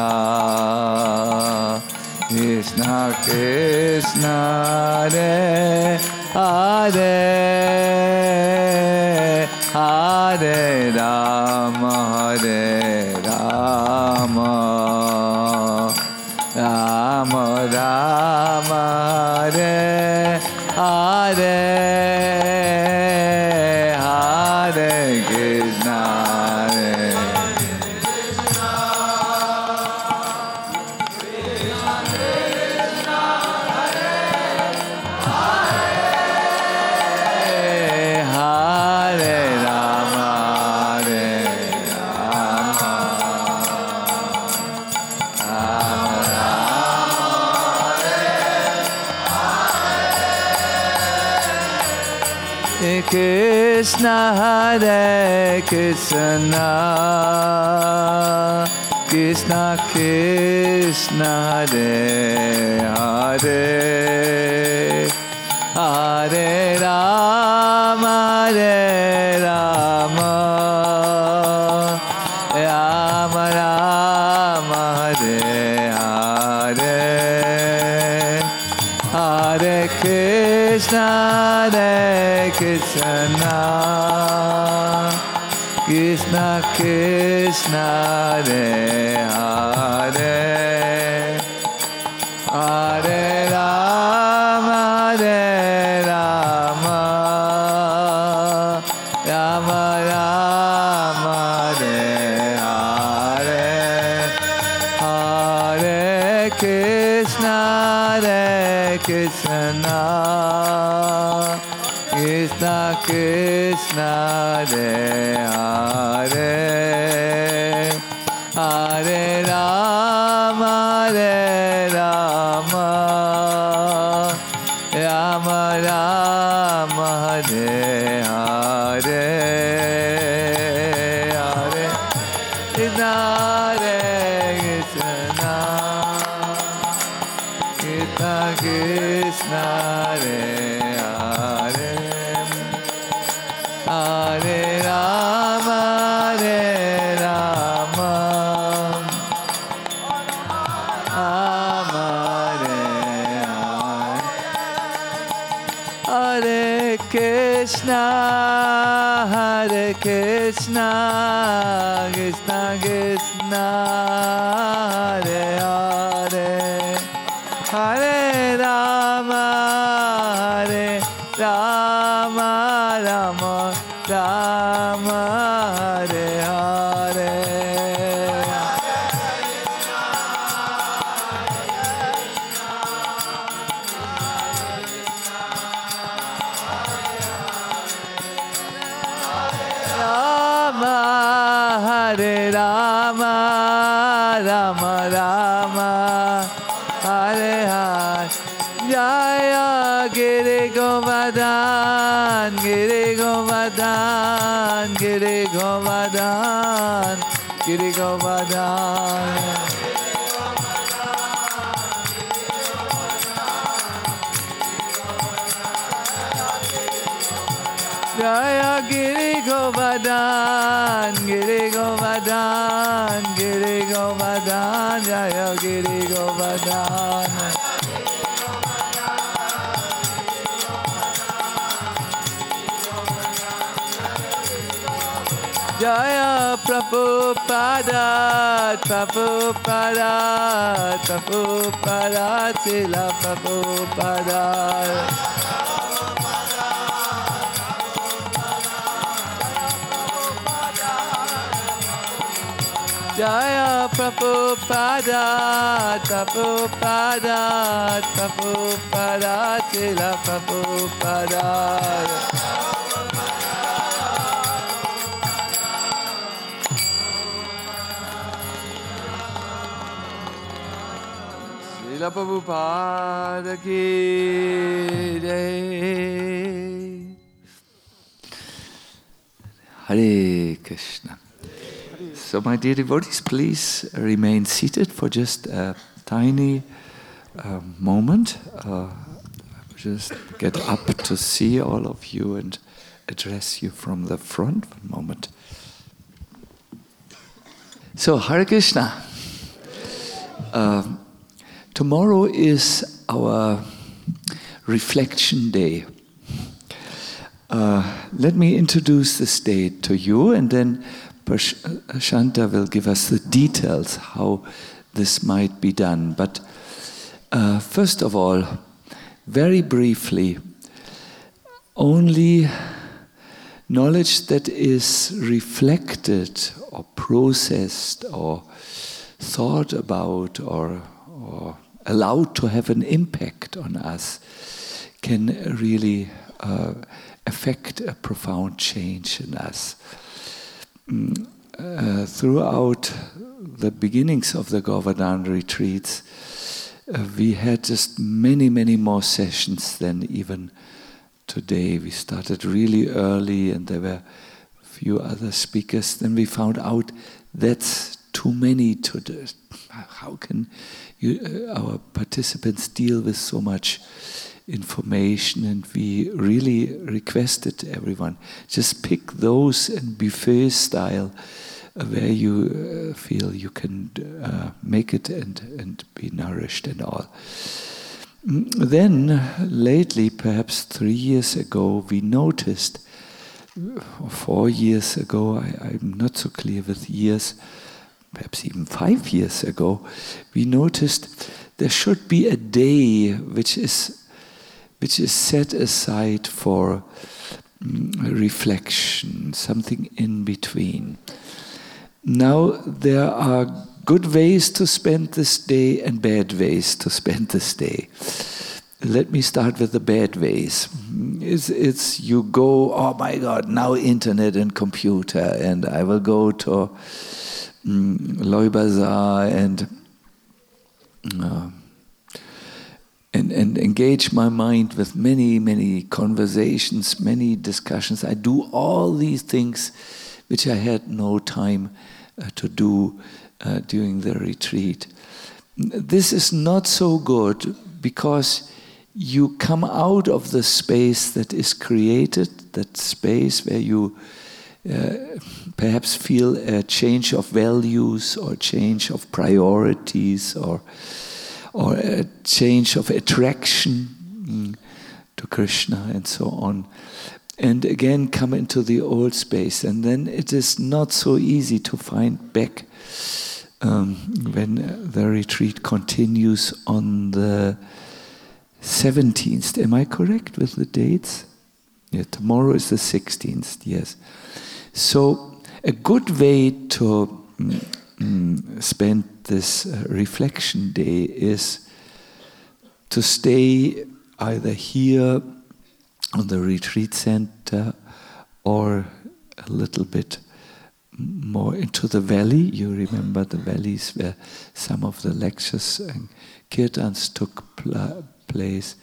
[SPEAKER 1] Krishna Krishna, Hare Hare, Hare Rama, Hare Rama, Rama Rama, Hare Hare, Hare Krishna, Hare Krishna, Hare Krishna, Krishna Krishna, Hare Hare, Hare Rama, Hare Rama, Rama Rama, Hare Hare, Hare Krishna, Hare Krishna, Krishna Krishna, Hare Hare, Hare Rama, Hare Rama, Rama Rama, Hare Hare, Hare Krishna, Hare Krishna, Krishna Krishna, Hare Hare, Hare Rama, Hare Rama, Rama Rama, Hare Hare, Hare Krishna, Hare Krishna, Krishna Krishna, Hare Hare, Hare Rama, Hare Rama, Rama Hare Hare, Hare Krishna, Hare Krishna, Krishna Krishna, Hare Hare, Hare Rama, Hare Rama, Rama Rama, Hare Hare, Rama, Hare Rama, Rama Rama, Hare Hare, Jaya Giri Govardhan, Giri Govardhan, Giri Govardhan, Giri Govardhan. Jaya Giri Govardhan, Giri Govardhan, Giri Govardhan, Jaya Giri Govardhan. Jaya Prabhupada, Prabhupada, Prabhupada, Srila Prabhupada. Jaya Prabhupada, Prabhupada, Prabhupada, Srila Prabhupada. Srila Prabhupada ki jai. Hare Krishna. So my dear devotees, please remain seated for just a tiny uh, moment. Uh, just get up to see all of you and address you from the front. One moment. So, Hare Krishna. Uh, tomorrow is our reflection day. Uh, let me introduce this day to you, and then Shanta will give us the details how this might be done. But uh, first of all, very briefly, only knowledge that is reflected or processed or thought about or, or allowed to have an impact on us can really uh, affect a profound change in us. Mm, uh, throughout the beginnings of the Govardhan retreats, uh, we had just many, many more sessions than even today. We started really early and there were a few other speakers. Then we found out that's too many to do. How can you, uh, our participants deal with so much information? And we really requested everyone, just pick those in buffet style uh, where you uh, feel you can uh, make it and, and be nourished and all. Then, lately, perhaps three years ago, we noticed, or four years ago, I, I'm not so clear with years, perhaps even five years ago, we noticed there should be a day which is which is set aside for mm, reflection, something in between. Now, there are good ways to spend this day and bad ways to spend this day. Let me start with the bad ways. It's, it's you go, oh my God, now internet and computer, and I will go to um, Loy Bazaar and, uh, and and engage my mind with many, many conversations, many discussions. I do all these things which I had no time uh, to do Uh, during the retreat. This is not so good because you come out of the space that is created, that space where you uh, perhaps feel a change of values or change of priorities or, or a change of attraction mm, to Krishna and so on. And again come into the old space, and then it is not so easy to find back Um, when the retreat continues on the seventeenth. Am I correct with the dates? Yeah, tomorrow is the sixteenth, yes. So a good way to mm, mm, spend this uh, reflection day is to stay either here on the retreat center or a little bit more into the valley. You remember the valleys where some of the lectures and kirtans took pl- place.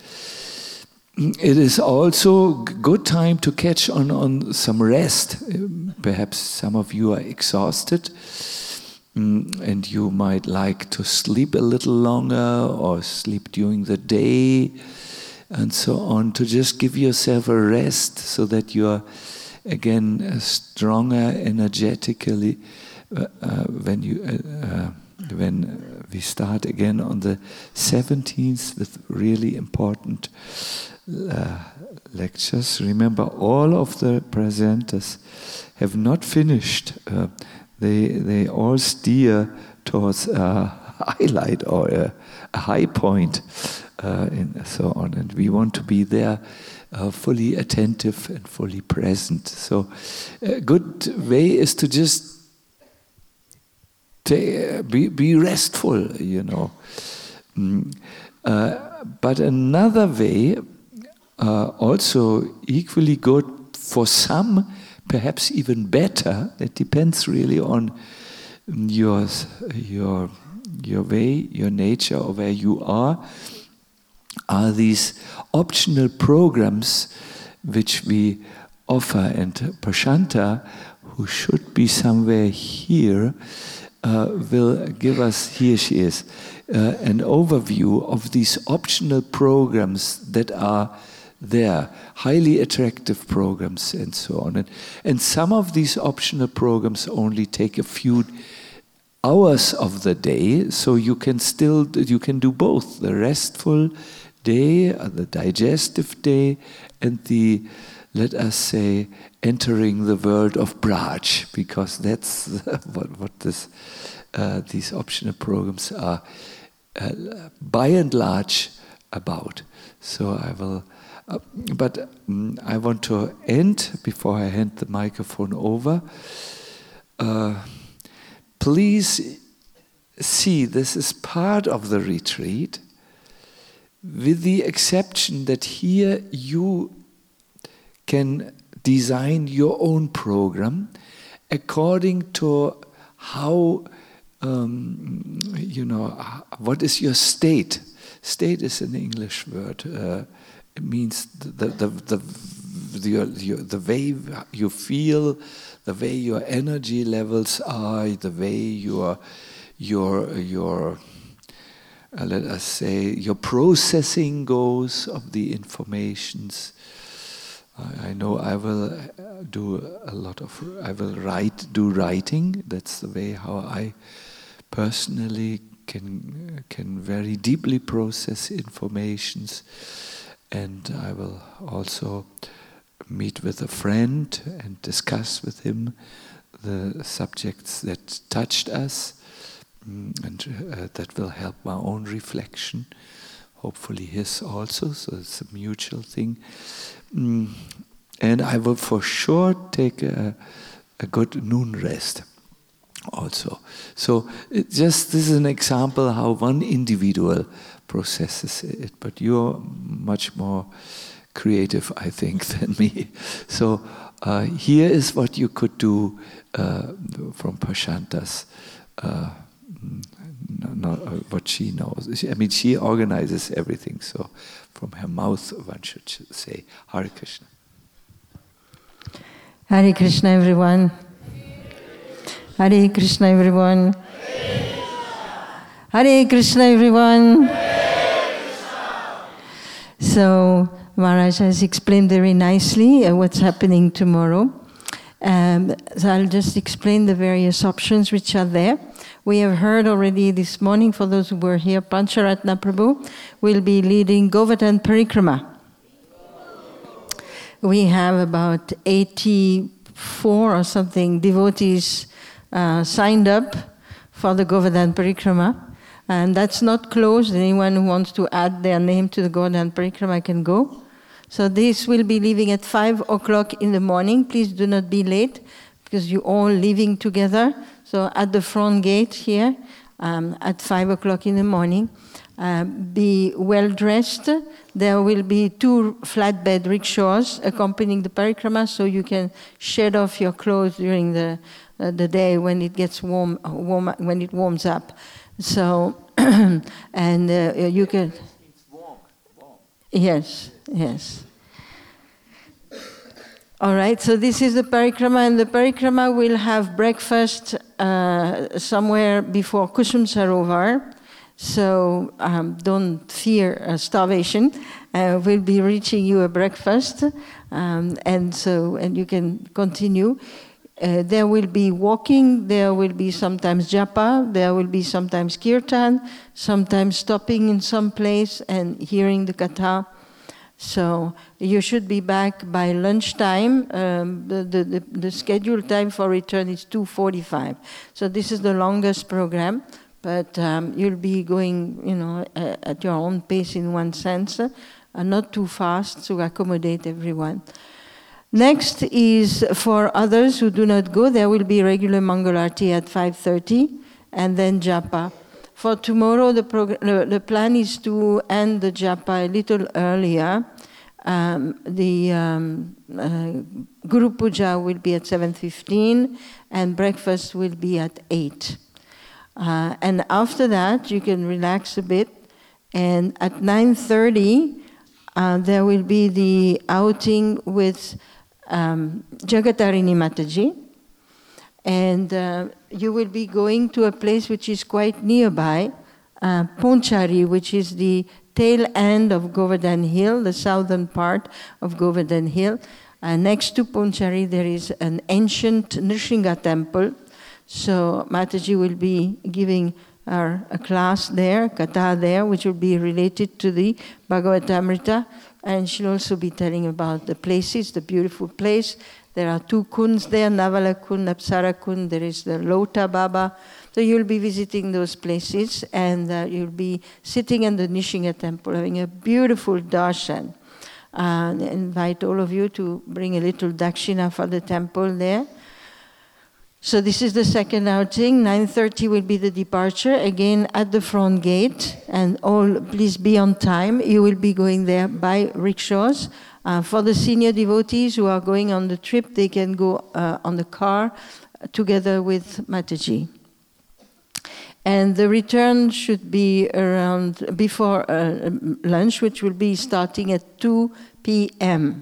[SPEAKER 1] It is also a good time to catch on, on some rest. Perhaps some of you are exhausted and you might like to sleep a little longer or sleep during the day and so on, to just give yourself a rest so that you are again, uh, stronger energetically uh, uh, when you uh, uh, when we start again on the seventeenth with really important uh, lectures. Remember, all of the presenters have not finished. Uh, they they all steer towards a highlight or a, a high point, uh, and so on. And we want to be there. Uh, fully attentive and fully present. So a good way is to just ta- be, be restful, you know. Mm. Uh, but another way, uh, also equally good for some, perhaps even better, it depends really on your, your your way, your nature, or where you are, are these optional programs which we offer. And Prashanta, who should be somewhere here, uh, will give us, here she is, uh, an overview of these optional programs that are there, highly attractive programs and so on. And, and some of these optional programs only take a few hours of the day, so you can still, you can do both, the restful day, the digestive day, and the, let us say, entering the world of Braj, because that's what, what this, uh, these optional programs are uh, by and large about. So I will, uh, but um, I want to end, before I hand the microphone over, uh, please see this is part of the retreat, with the exception that here you can design your own program according to how, um, you know, what is your state. State is an English word. Uh, it means the, the, the, the, your, your, the way you feel, the way your energy levels are, the way your, your, your uh, let us say, your processing goes of the informations. I know I will do a lot of, I will write, do writing. That's the way how I personally can can very deeply process informations. And I will also meet with a friend and discuss with him the subjects that touched us, and uh, that will help my own reflection. Hopefully his also, so it's a mutual thing. Mm. And I will for sure take a, a good noon rest also. So it just, this is an example how one individual processes it, but you're much more creative, I think, than me. So uh, here is what you could do uh, from Prashanta's uh, No, no, uh, what she knows. She, I mean, she organizes everything, so from her mouth one should say, Hare Krishna.
[SPEAKER 3] Hare Krishna, everyone. Hare Krishna, everyone. Hare Krishna, everyone. So, Maharaj has explained very nicely uh, what's happening tomorrow. Um, so I'll just explain the various options which are there. We have heard already this morning, for those who were here, Pancharatna Prabhu will be leading Govardhan Parikrama. We have about eighty-four or something devotees uh, signed up for the Govardhan Parikrama. And that's not closed. Anyone who wants to add their name to the Govardhan Parikrama can go. So this will be leaving at five o'clock in the morning. Please do not be late, because you're all leaving together. So at the front gate here, um, at five o'clock in the morning, uh, be well dressed. There will be two flatbed rickshaws accompanying the parikrama, so you can shed off your clothes during the uh, the day when it gets warm, warm when it warms up. So and uh, you can. It's warm. Warm. Yes. Yes. All right, so this is the parikrama, and the parikrama will have breakfast uh, somewhere before Kusum Sarovar. So um, don't fear uh, starvation. Uh, we'll be reaching you a breakfast, um, and so and you can continue. Uh, there will be walking. There will be sometimes japa. There will be sometimes kirtan. Sometimes stopping in some place and hearing the katha. So you should be back by lunchtime. Um, the, the, the, the scheduled time for return is two forty-five. So this is the longest program, but um, you'll be going, you know, uh, at your own pace in one sense, uh, not too fast to accommodate everyone. Next is for others who do not go, there will be regular Mangalarti at five thirty, and then japa. For tomorrow, the, prog- the plan is to end the japa a little earlier. Um, the um, uh, Guru Puja will be at seven fifteen, and breakfast will be at eight. Uh, and after that, you can relax a bit. And at nine thirty, uh, there will be the outing with um, Jagatarini Mataji. And uh, you will be going to a place which is quite nearby, uh, Ponchari, which is the tail end of Govardhan Hill, the southern part of Govardhan Hill. Uh, next to Ponchari, there is an ancient Nrsimha temple. So Mataji will be giving our, a class there, Katha there, which will be related to the Bhagavatamrita. And she'll also be telling about the places, the beautiful place. There are two kunds there, Navala Kund, Apsara Kund. There is the Lota Baba. So you'll be visiting those places, and uh, you'll be sitting in the Nrsimha temple, having a beautiful darshan. Uh, I invite all of you to bring a little dakshina for the temple there. So this is the second outing. nine thirty will be the departure, again at the front gate. And all, please be on time. You will be going there by rickshaws. Uh, for the senior devotees who are going on the trip, they can go uh, on the car together with Mataji. And the return should be around before uh, lunch, which will be starting at two p m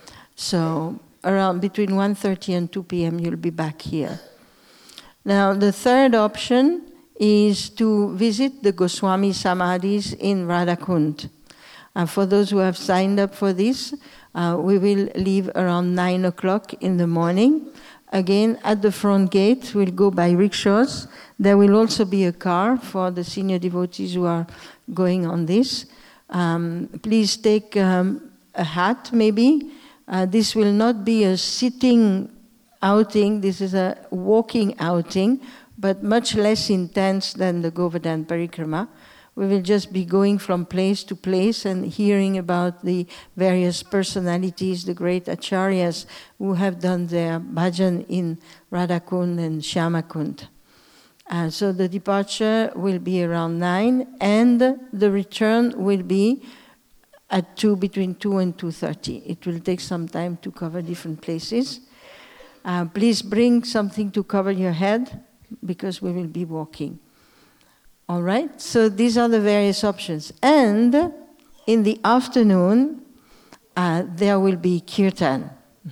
[SPEAKER 3] So around between one thirty and two p m you'll be back here. Now the third option is to visit the Goswami Samadhis in Radhakund. Uh, for those who have signed up for this, uh, we will leave around nine o'clock in the morning. Again, at the front gate, we'll go by rickshaws. There will also be a car for the senior devotees who are going on this. Um, please take um, a hat, maybe. Uh, this will not be a sitting outing. This is a walking outing, but much less intense than the Govardhan Parikrama. We will just be going from place to place and hearing about the various personalities, the great acharyas who have done their bhajan in Radhakund and Shyamakund. Uh, so the departure will be around nine, and the return will be at two, between two and two thirty. It will take some time to cover different places. Uh, please bring something to cover your head, because we will be walking. All right, so these are the various options. And in the afternoon, uh, there will be kirtan.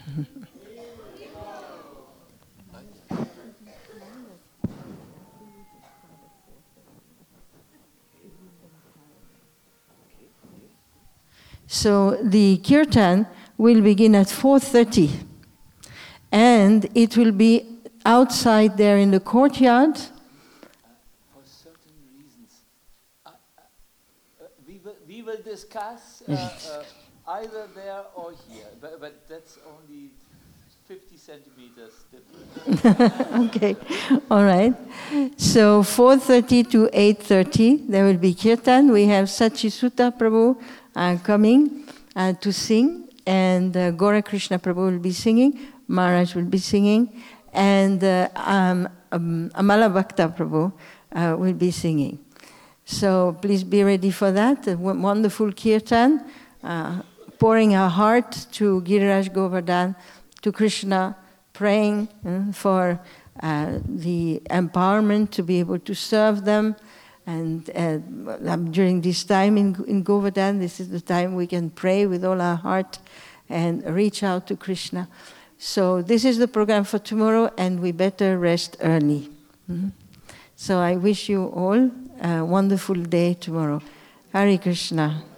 [SPEAKER 3] So the kirtan will begin at four thirty, and it will be outside there in the courtyard.
[SPEAKER 1] We will discuss uh, uh, either there or here, but, but that's only fifty centimeters different.
[SPEAKER 3] Okay, all right. So four thirty to eight thirty, there will be kirtan. We have Sachisuta Prabhu uh, coming uh, to sing, and uh, Gaura Krishna Prabhu will be singing, Maharaj will be singing, and uh, um, um, Amala Bhakta Prabhu uh, will be singing. So please be ready for that. A wonderful kirtan, uh, pouring our heart to Giriraj Govardhan, to Krishna, praying uh, for uh, the empowerment to be able to serve them. And uh, during this time in, in Govardhan, this is the time we can pray with all our heart and reach out to Krishna. So this is the program for tomorrow, and we better rest early. Mm-hmm. So I wish you all a wonderful day tomorrow. Hare Krishna.